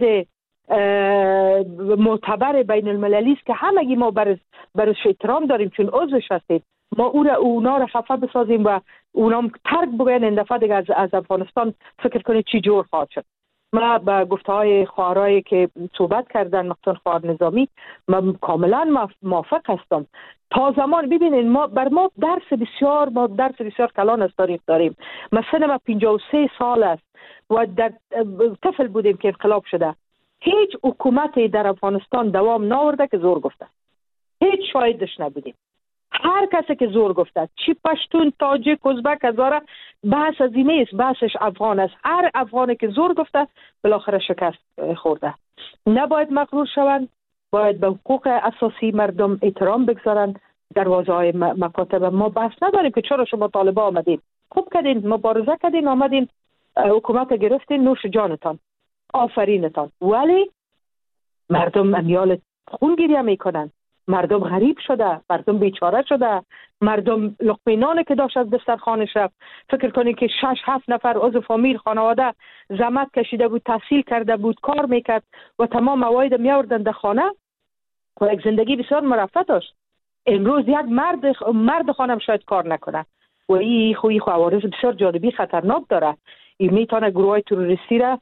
S1: معتبر بین المللی است که همگی ما برش احترام داریم چون عضوش هستیم، ما اونا را خفه بسازیم و اونا ترک بگوین این دفعه دیگه از افغانستان فکر کنید چی جور خواهد شد. ما با گفته‌های خواهرایی که صحبت کردن مخصوصا خواهر نظامی من کاملا موافق هستم. تا زمان ببینید ما درس بسیار کلان از تاریخ داریم. مثلا ما 53 سال است و در طفل بودیم که انقلاب شده. هیچ حکومتی در افغانستان دوام نآورده که زور گفته. هیچ شاهدش نبودیم. هر کسی که زور گفته، چی پشتون، تاجیک، ازبک، هزاره، بحث از این نیست، بحثش افغان است. هر افغانی که زور گفته بالاخره شکست خورده. نباید مغرور شوند، باید به حقوق اساسی مردم احترام بگذارند. دروازه های مکاتب ما بحث نداریم که چرا شما طالبا آمدین، خوب کردین، مبارزه کردین، آمدین حکومت گرفتین، نوش جانتان، آفرینتان. ولی مردم امیال خون گریه میکنن، مردم غریب شده، مردم بیچاره شده، مردم لقمه نانی که داشت از دسترخوانش رفت. فکر کنید که 6-7 نفر عضو فامیل خانواده زحمت کشیده بود، تحصیل کرده بود، کار میکرد و تمام موارد میاوردن در خانه و یک زندگی بسیار مرفه داشت. امروز یک مرد خانم شاید کار نکنه و این عوارض بسیار جالبی خطرناک داره. این میتونه گروه تروریستی را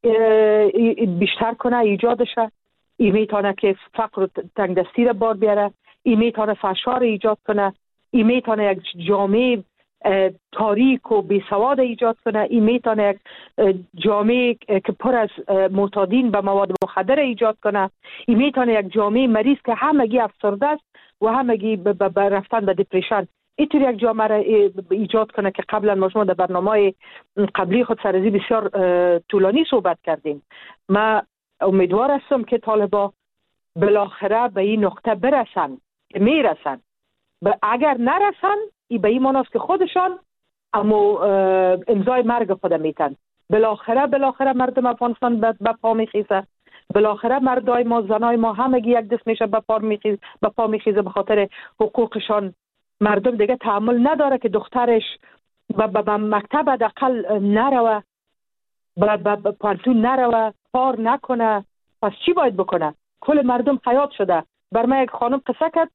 S1: بیشتر کنه، ایجادشه. این میتونه که فقر و تنگدستی را بار بیاره. این میتونه فحشا را ایجاد کنه. این میتونه یک جامعه تاریک و بیسواد ایجاد کنه. این میتونه یک جامعه که پر از معتادین به مواد مخدر ایجاد کنه. این میتونه یک جامعه مریض که همگی افسرده است و همگی رفتن به دپرشن. اینطور یک جامعه را ایجاد کنه که قبلا ما شما در برنامه قبلی خود سرزی بسیار طولانی صحبت کردیم. ما امیدوار هستم که طالبا بالاخره به این نقطه برسن که میرسن. اگر نرسن ای به این معناست که خودشان اما امضای مرگ خود میتن. بالاخره مردم افغانستان به پا میخیزه. بالاخره مردای ما، زنای ما همگی یک دست میشه به پا میخیزه به خاطر حقوقشان. مردم دیگه تحمل نداره که دخترش به مکتب حداقل نروه، به پانتون نروه، کار نکنه. پس چی باید بکنه؟ کل مردم حیات شده. بر من یک خانم قصه کرد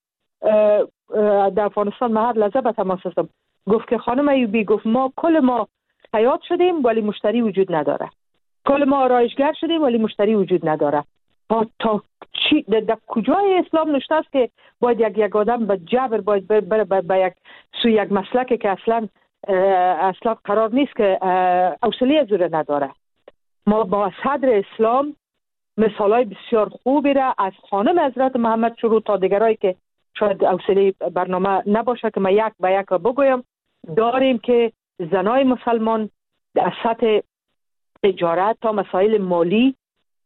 S1: در افغانستان، من هر لحظه به تماس هستم. گفت که خانم ایوبی، گفت کل ما حیات شدیم ولی مشتری وجود نداره. کل ما آرایشگر شدیم ولی مشتری وجود نداره. تا چی در کجای اسلام نوشته است که باید یک آدم به جبر باید بره به یک سوی یک مسلکی که اصلا قرار نیست، که حوصله از او نداره. ما با صدر اسلام مثالای بسیار خوبی را از خانم حضرت محمد شروع تا دیگرایی که شاید حوصله برنامه نباشه که من یک به یک بگویم داریم که زنای مسلمان در سطح تجارت تا مسائل مالی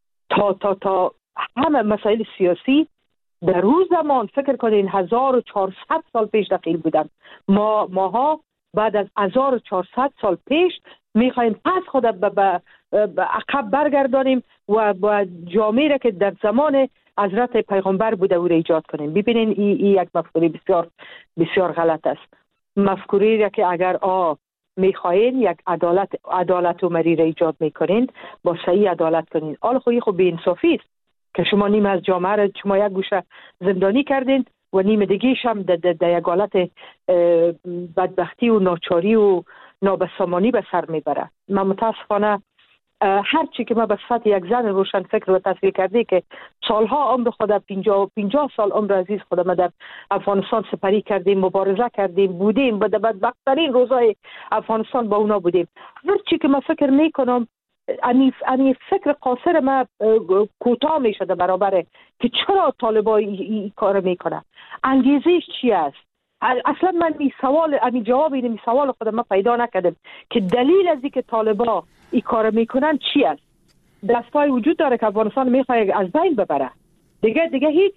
S1: تا همه مسائل سیاسی در روز زمان فکر کنین 1400 سال پیش دخیل بودن. ماها بعد از 1400 سال پیش میخوایم پس خود به عقب برگردانیم و با جامعه را که در زمان حضرت پیغمبر بوده او را ایجاد کنیم. ببینین این یک مفکوره بسیار بسیار غلط است. مفکوره را که اگر میخواین یک عدالت عمری را ایجاد میکنین، با صحیح عدالت کنین. حال خب بی‌انصافی است که شما نیم از جامعه را شما یک گوشه زندانی کردین و نیم دیگه‌اش هم در یک حالت بدبختی و ناچاری و نابسامانی به سر میبره. من متاسفانه هر چی که ما به صفت یک زن روشن فکر و تصویر کرده که سالها عمر خود 50 سال عمر عزیز خود ما در افغانستان سپری کردیم، مبارزه کردیم، بودیم و در بدبخت‌ترین روزهای افغانستان با اونا بودیم. هر چی که ما فکر میکنم انی فکر قاصر ما کوتاه میشه در برابر که چرا طالبان این کار میکنه، انگیزش چی است. اصلا من جواب این سوال خودم ما پیدا نکردم که دلیل از اینکه طالبان این کار میکنن چی است. دستای وجود داره که افغانستان میخواد از بین ببره. دیگه هیچ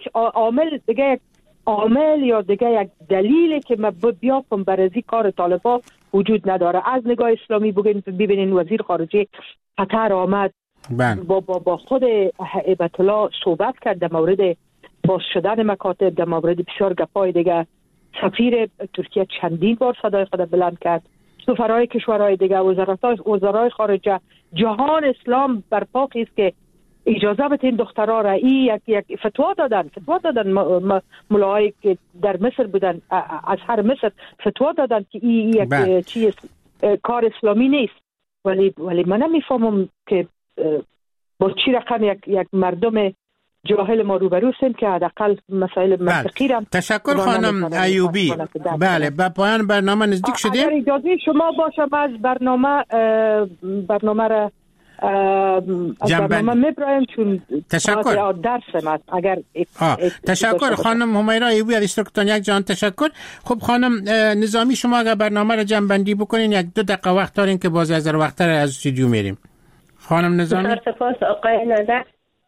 S1: عامل یا دیگه یک دلیلی که ما بیافم برای کار طالبان وجود نداره. از نگاه اسلامی ببینین وزیر خارجه قطر آمد با خود هیبت الله صحبت کرد در مورد باز شدن مکاتب، در مورد بسیار گپای دیگه. سفیر ترکیه چندین بار صدای خود بلند کرد. سفرهای کشورهای دیگه، وزرای خارجه، جهان اسلام برپا است که اجازه بدین دخترها را. یک فتوا دادن ملائک که در مصر بودن، از هر مصر فتوا دادن که این یک چیز کار اسلامی نیست. ولی من نمیفهمم که با چی رقم یک مردم جاهل ما روبرو هستیم که حداقل مسائل منطقی را.
S3: تشکر خانم ایوبی. بله، به پایان برنامه نزدیک شدیم.
S1: اگر اجازه شما باشه از برنامه را برنامه میبرایم چون
S3: تشکر
S1: درس است. اگر
S3: تشکر خانم همیرا ایوبی از اشتراکتان یک جان تشکر. خب خانم نظامی، شما اگر برنامه را جمع بندی بکنین 1-2 دقیقه وقت دارین که باز از وقت از استودیو میریم. خانم نظامی.
S4: سپاس آقای نظر.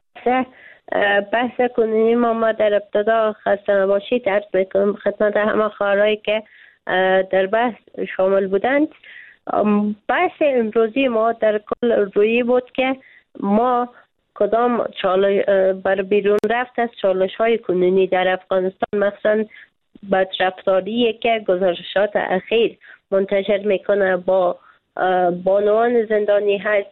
S4: بحث کنونی ما در ابتدا خسته نباشید عرض میکنم خدمت همه خواهرایی که در بحث شامل بودند. بحث امروزی ما در کل روی بود که ما کدام بر بیرون رفت از چالش های کنونی در افغانستان، مخصوصا بدرفتاری که گزارشات اخیر منتشر میکنه با بانوان زندانی هست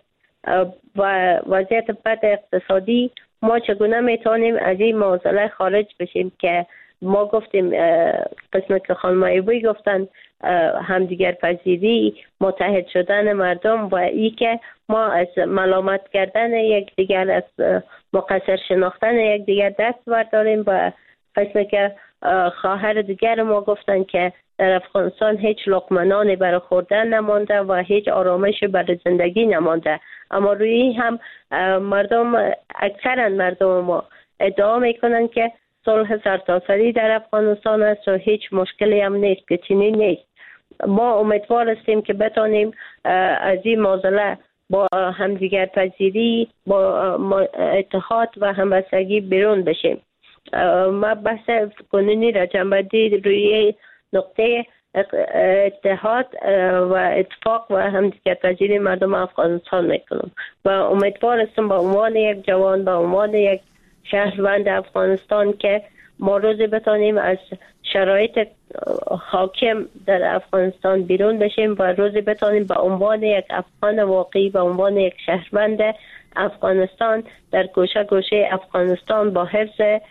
S4: و وضعیت بد اقتصادی، ما چگونه میتونیم از این معضله خارج بشیم که ما گفتیم قسمت که خانم ایوبی گفتن همدیگر پذیری، متحد شدن مردم و ای که ما از ملامت کردن یکدیگر، از مقصر شناختن یکدیگر دست برداریم و قسمت که خواهر دیگر ما گفتن که در افغانستان هیچ لقمه نانی برای خوردن نمانده و هیچ آرامش برای زندگی نمانده. اما روی هم مردم، اکثرا مردم ما ادعا میکنن که صلح سرتاسری در افغانستان است و هیچ مشکلی هم نیست که چنین نیست. ما امیدوار هستیم که بتانیم از این معضله با همدیگر پذیری، با اتحاد و همبستگی بیرون بشیم. ما بحث کنونی را جنبندی روی نقطه اتحاد و اتفاق و همدیگر پذیری مردم افغانستان میکنم و امیدوار هستم با عنوان یک جوان، با عنوان یک شهروند افغانستان که ما روزی بتانیم از شرایط حاکم در افغانستان بیرون بشیم و روزی بتانیم به عنوان یک افغان واقعی، به عنوان یک شهروند افغانستان در گوشه گوشه افغانستان با حفظ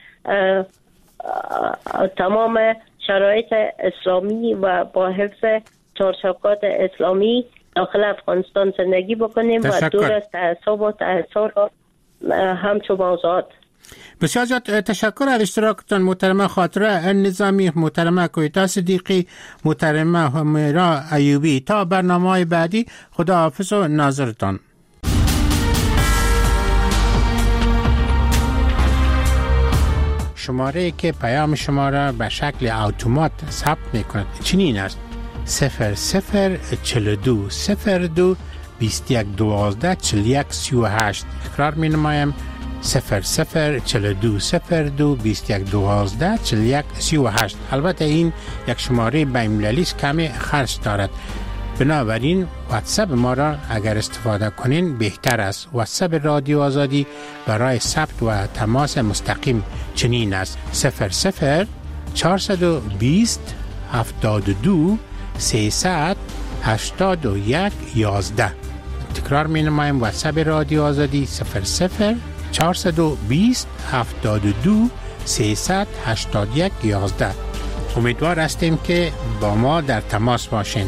S4: تمام شرایط اسلامی و با حفظ چارچوبات اسلامی داخل افغانستان زندگی بکنیم و دور از تعصب و تحصر همچون موضوعات.
S3: بسیار زیاد تشکر از اشتراکتان محترمه خاطره نظامی، محترمه کویتا صدیقی، محترمه همیرا ایوبی. تا برنامه‌های بعدی خداحافظ و ناظرتان. شماره که پیام شما را به شکل اتومات ثبت می‌کند چنین است: 0042 02 21 12 41 38. تکرار می‌نمایم: 0042 02 21 12 41 38. البته این یک شماره بین‌المللی است، کمی خرج دارد، بنابراین واتساپ ما را اگر استفاده کنین بهتر است. واتساپ رادیو آزادی برای ثبت و تماس مستقیم چنین است: 00 420 72 300 81 11. تکرار می نمایم: واتساپ رادیو آزادی 00 420 72 300 81 11. امیدوار هستیم که با ما در تماس باشین.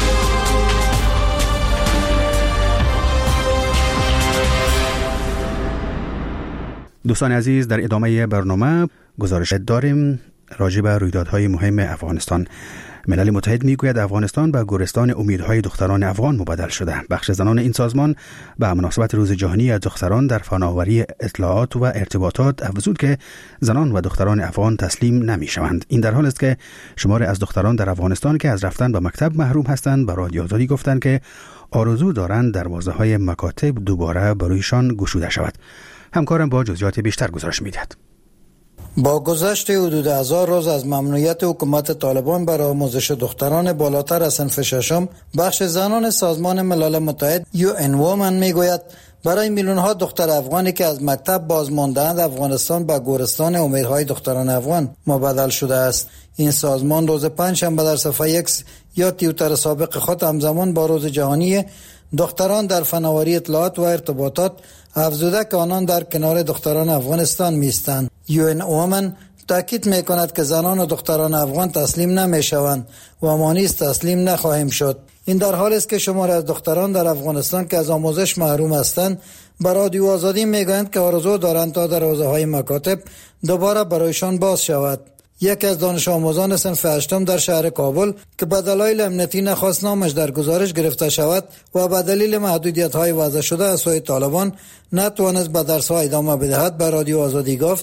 S6: دوستان عزیز، در ادامه برنامه گزارش داریم راجع به رویدادهای مهم افغانستان. ملل متحد میگوید افغانستان به گورستان امیدهای دختران افغان مبدل شده. بخش زنان این سازمان به مناسبت روز جهانی از دختران در فناوری اطلاعات و ارتباطات افزود که زنان و دختران افغان تسلیم نمیشوند. این در حال است که شماری از دختران در افغانستان که از رفتن به مکتب محروم هستند به رادیو آزادی گفتند که آرزو دارند دروازه‌های مکاتب دوباره برویشان گشوده شود. همکارم با جزئیات بیشتر گزارش می‌دهد.
S7: با گذشت حدود 1000 روز از ممنوعیت حکومت طالبان بر آموزش دختران بالاتر از صنف ششم، بخش زنان سازمان ملل متحد UN Women میگوید برای میلیون‌ها دختر افغانی که از مکتب باز مانده‌اند، افغانستان به گورستان امیدهای دختران افغان مبدل شده است. این سازمان روز پنجشنبه در صفحه X یا توییتر سابق خود همزمان با روز جهانی دختران در فناوری اطلاعات و ارتباطات افزوده که آنان در کنار دختران افغانستان میستند. UN Women تاکید میکند که زنان و دختران افغان تسلیم نمیشوند و ما نیز تسلیم نخواهیم شد. این در حالی است که شماری از دختران در افغانستان که از آموزش محروم هستند به رادیو آزادی میگویند که آرزو دارند تا دروازه‌های مکاتب دوباره برایشان باز شود. یکی از دانش آموزان صنف 8 در شهر کابل که به دلایل امنیتی نخواست نامش در گزارش گرفته شود و به دلیل محدودیت‌های وضع شده از سوی طالبان نتوانست به درس‌ها ادامه بدهد به رادیو آزادی گفت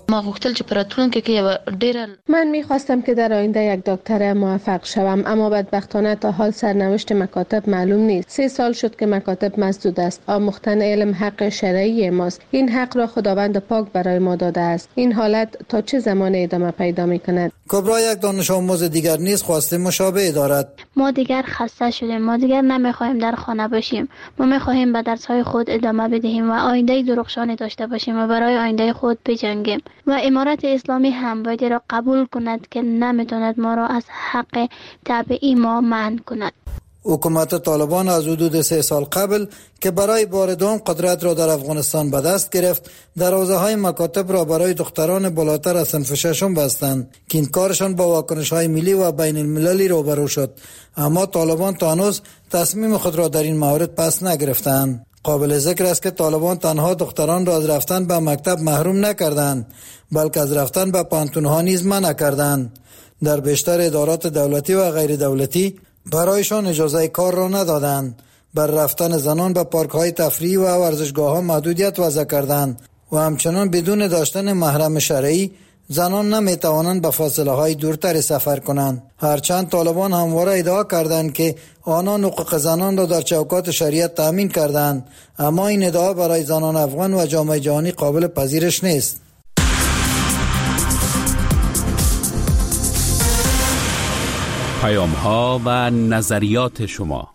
S8: من می‌خواستم که در آینده یک دکتر موفق شوم، اما بدبختانه تا حال سرنوشت مکاتب معلوم نیست. 3 سال شد که مکاتب مسدود است. آموختن علم حق شرعی ماست. این حق را خداوند پاک برای ما داده است. این حالت تا چه زمان ادامه پیدا می‌کند؟
S7: کبرا یک دانش آموز دیگر نیز خواست مشابه دارد.
S9: ما دیگر خسته شدیم. ما دیگر نمی‌خواهیم در خانه باشیم. ما می‌خواهیم به درس‌های خود ادامه بدهیم و آینده درخشانی داشته باشیم و برای آینده خود بجنگیم و امارت اسلامی هم باید را قبول کند که نمی‌تواند ما را از حق طبیعی ما منع کند.
S7: حکومت طالبان از حدود 3 سال قبل که برای بار دوم قدرت را در افغانستان به دست گرفت، دروازه‌های مکاتب را برای دختران بالاتر از صنف 6 بستند که این کارشان با واکنش‌های ملی و بین المللی روبرو شد، اما طالبان تا هنوز تصمیم خود را در این مورد پس نگرفتند. قابل ذکر است که طالبان تنها دختران را از رفتن به مکتب محروم نکردند، بلکه از رفتن به پانتون‌ها نیز منع کردند. در بیشتر ادارات دولتی و غیر دولتی برایشان اجازه کار را ندادند. بر رفتن زنان به پارک‌های تفریحی و ورزشگاه‌ها محدودیت وضع کردند و همچنان بدون داشتن محرم شرعی زنان نمی‌توانند به فاصله‌های دورتر سفر کنند. هرچند طالبان همواره ادعا کردند که آنان حقوق زنان را در چوکات شریعت تأمین کردند، اما این ادعا برای زنان افغان و جامعه جهانی قابل پذیرش نیست.
S10: پیام‌ها و نظریات شما.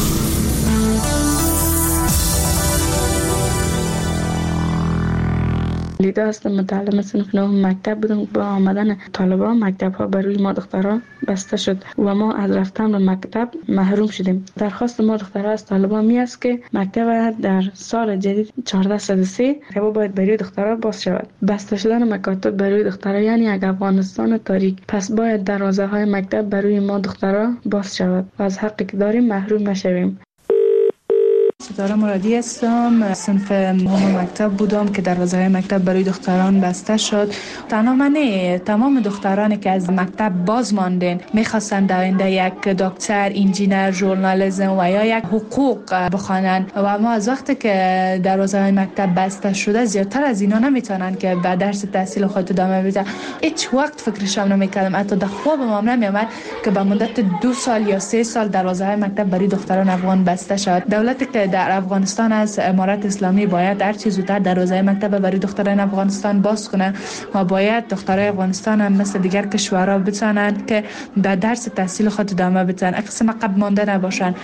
S11: لیدا هستم، متعلم صنف 9 مکتب بودم. با آمدن طالبان مکتب‌ها برای ما دختران بسته شد و ما از رفتن به مکتب محروم شدیم. درخواست ما دخترها از طالبان می است که مکتب در سال جدید 1403 باید برای دخترها باز شود. بسته شدن مکاتب برای دخترها یعنی یک افغانستان تاریک. پس باید دروازه‌های مکتب برای ما دخترها باز شود و از حقی که داریم محروم نشویم.
S12: ستاره مرادی هستم، صنف 9 مکتب بودم که دروازه‌های مکتب برای دختران بسته شد. تنها من نه، تمام دخترانی که از مکتب باز ماندن می‌خواستند در آینده یک دکتر، انجینر، ژورنالیسم و یا یک حقوق بخوانند و ما از وقتی که دروازه‌های مکتب بسته شده زیادتر از اینا نمیتونن که به درس تحصیل خود ادامه بدن. هیچ وقت فکرشم نمی‌کردم، حتی در خوابم هم نمی‌آمد که به مدت 2 سال یا 3 سال دروازه‌های مکتب برای دختران افغان بسته شد. دولتی که در افغانستان از امارت اسلامی باید هر چه زودتر دروازه مکتب برای دختران افغانستان باز کنه و باید دخترای افغانستان هم مثل دیگر کشورها بتونن که در درس تحصیل خود ادامه بدن، اقسام عقب مانده نباشن.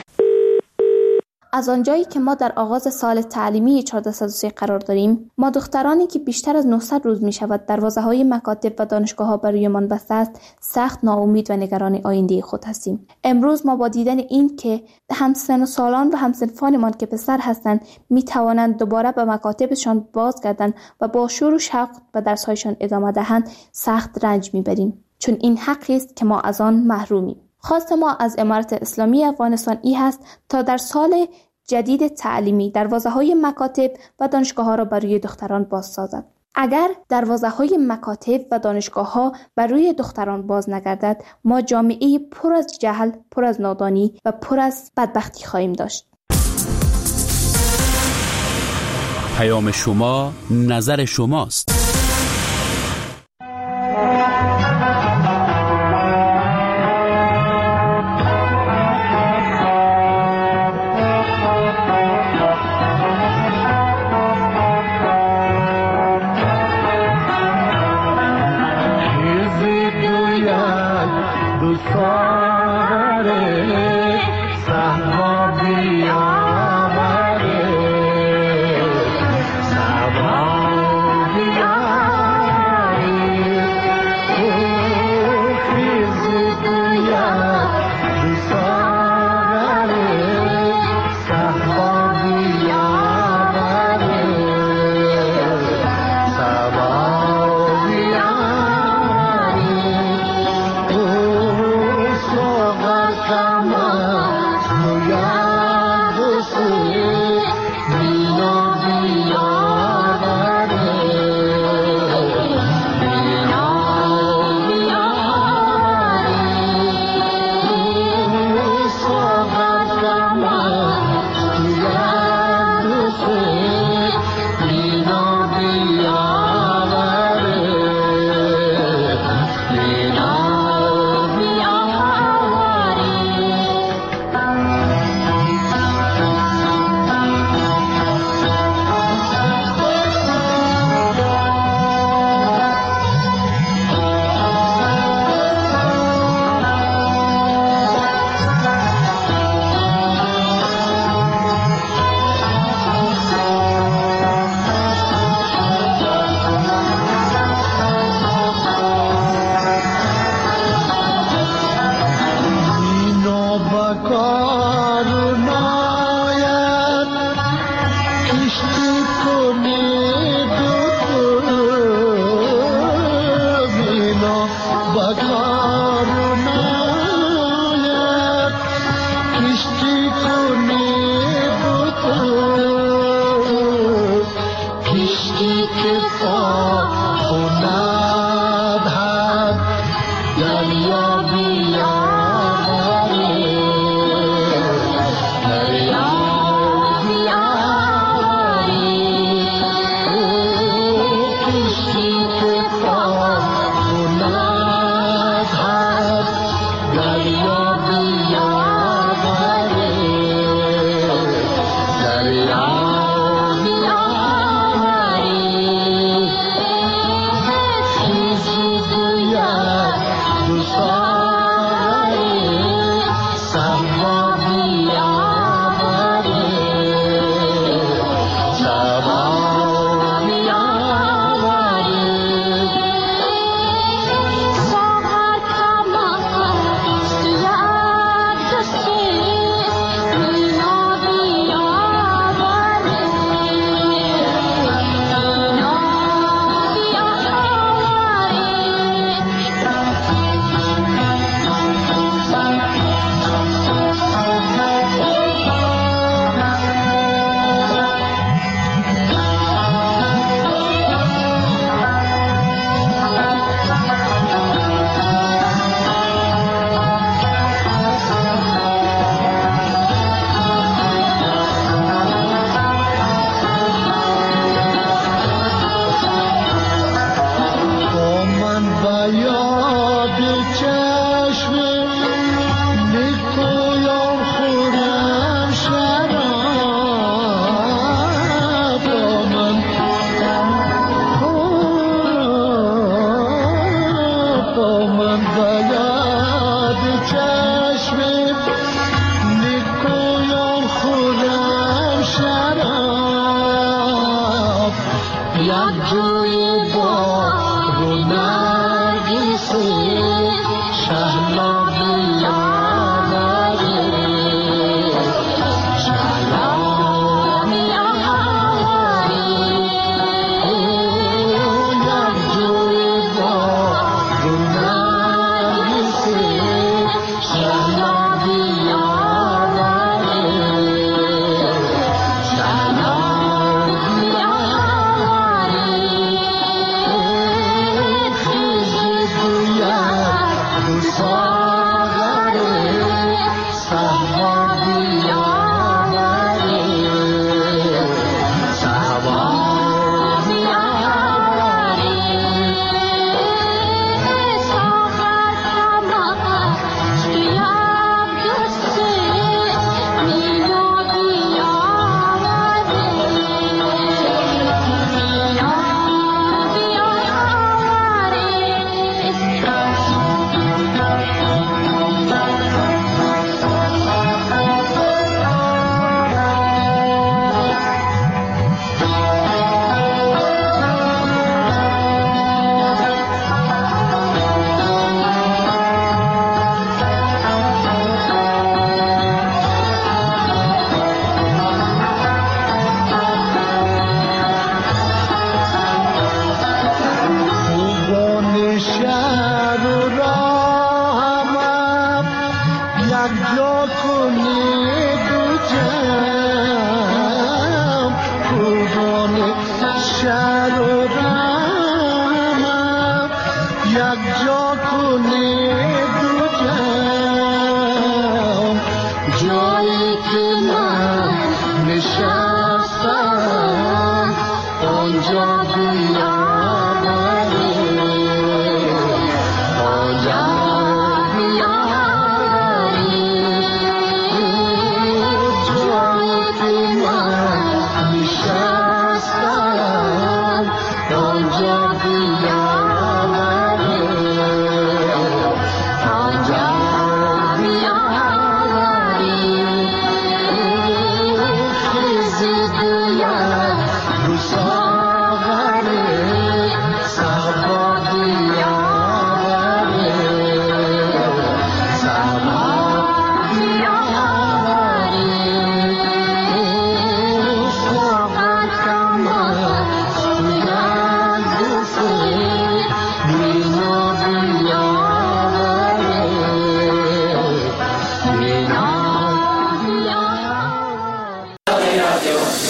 S13: از آنجایی که ما در آغاز سال تعلیمی 1403 قرار داریم، ما دخترانی که بیشتر از 900 روز می شود دروازه‌های مکاتب و دانشگاه‌ها برایمان بسته است، سخت ناامید و نگران آینده خود هستیم. امروز ما با دیدن این که همسن و سالان و همسنفانمان که پسر هستند می توانند دوباره به مکاتبشان بازگردند و با شور و شوق به درس‌هایشان ادامه دهند، سخت رنج می‌بریم، چون این حقی است که ما از آن محرومیم. خواست ما از امارت اسلامی افغانستان این هست تا در سال جدید تعلیمی دروازه‌های مکاتب و دانشگاه‌ها را برای دختران باز سازد. اگر دروازه‌های مکاتب و دانشگاه‌ها برای دختران باز نگردد، ما جامعه پر از جهل، پر از نادانی و پر از بدبختی خواهیم داشت.
S10: پیام شما، نظر شماست.
S14: Yeah. یک جوی بارونم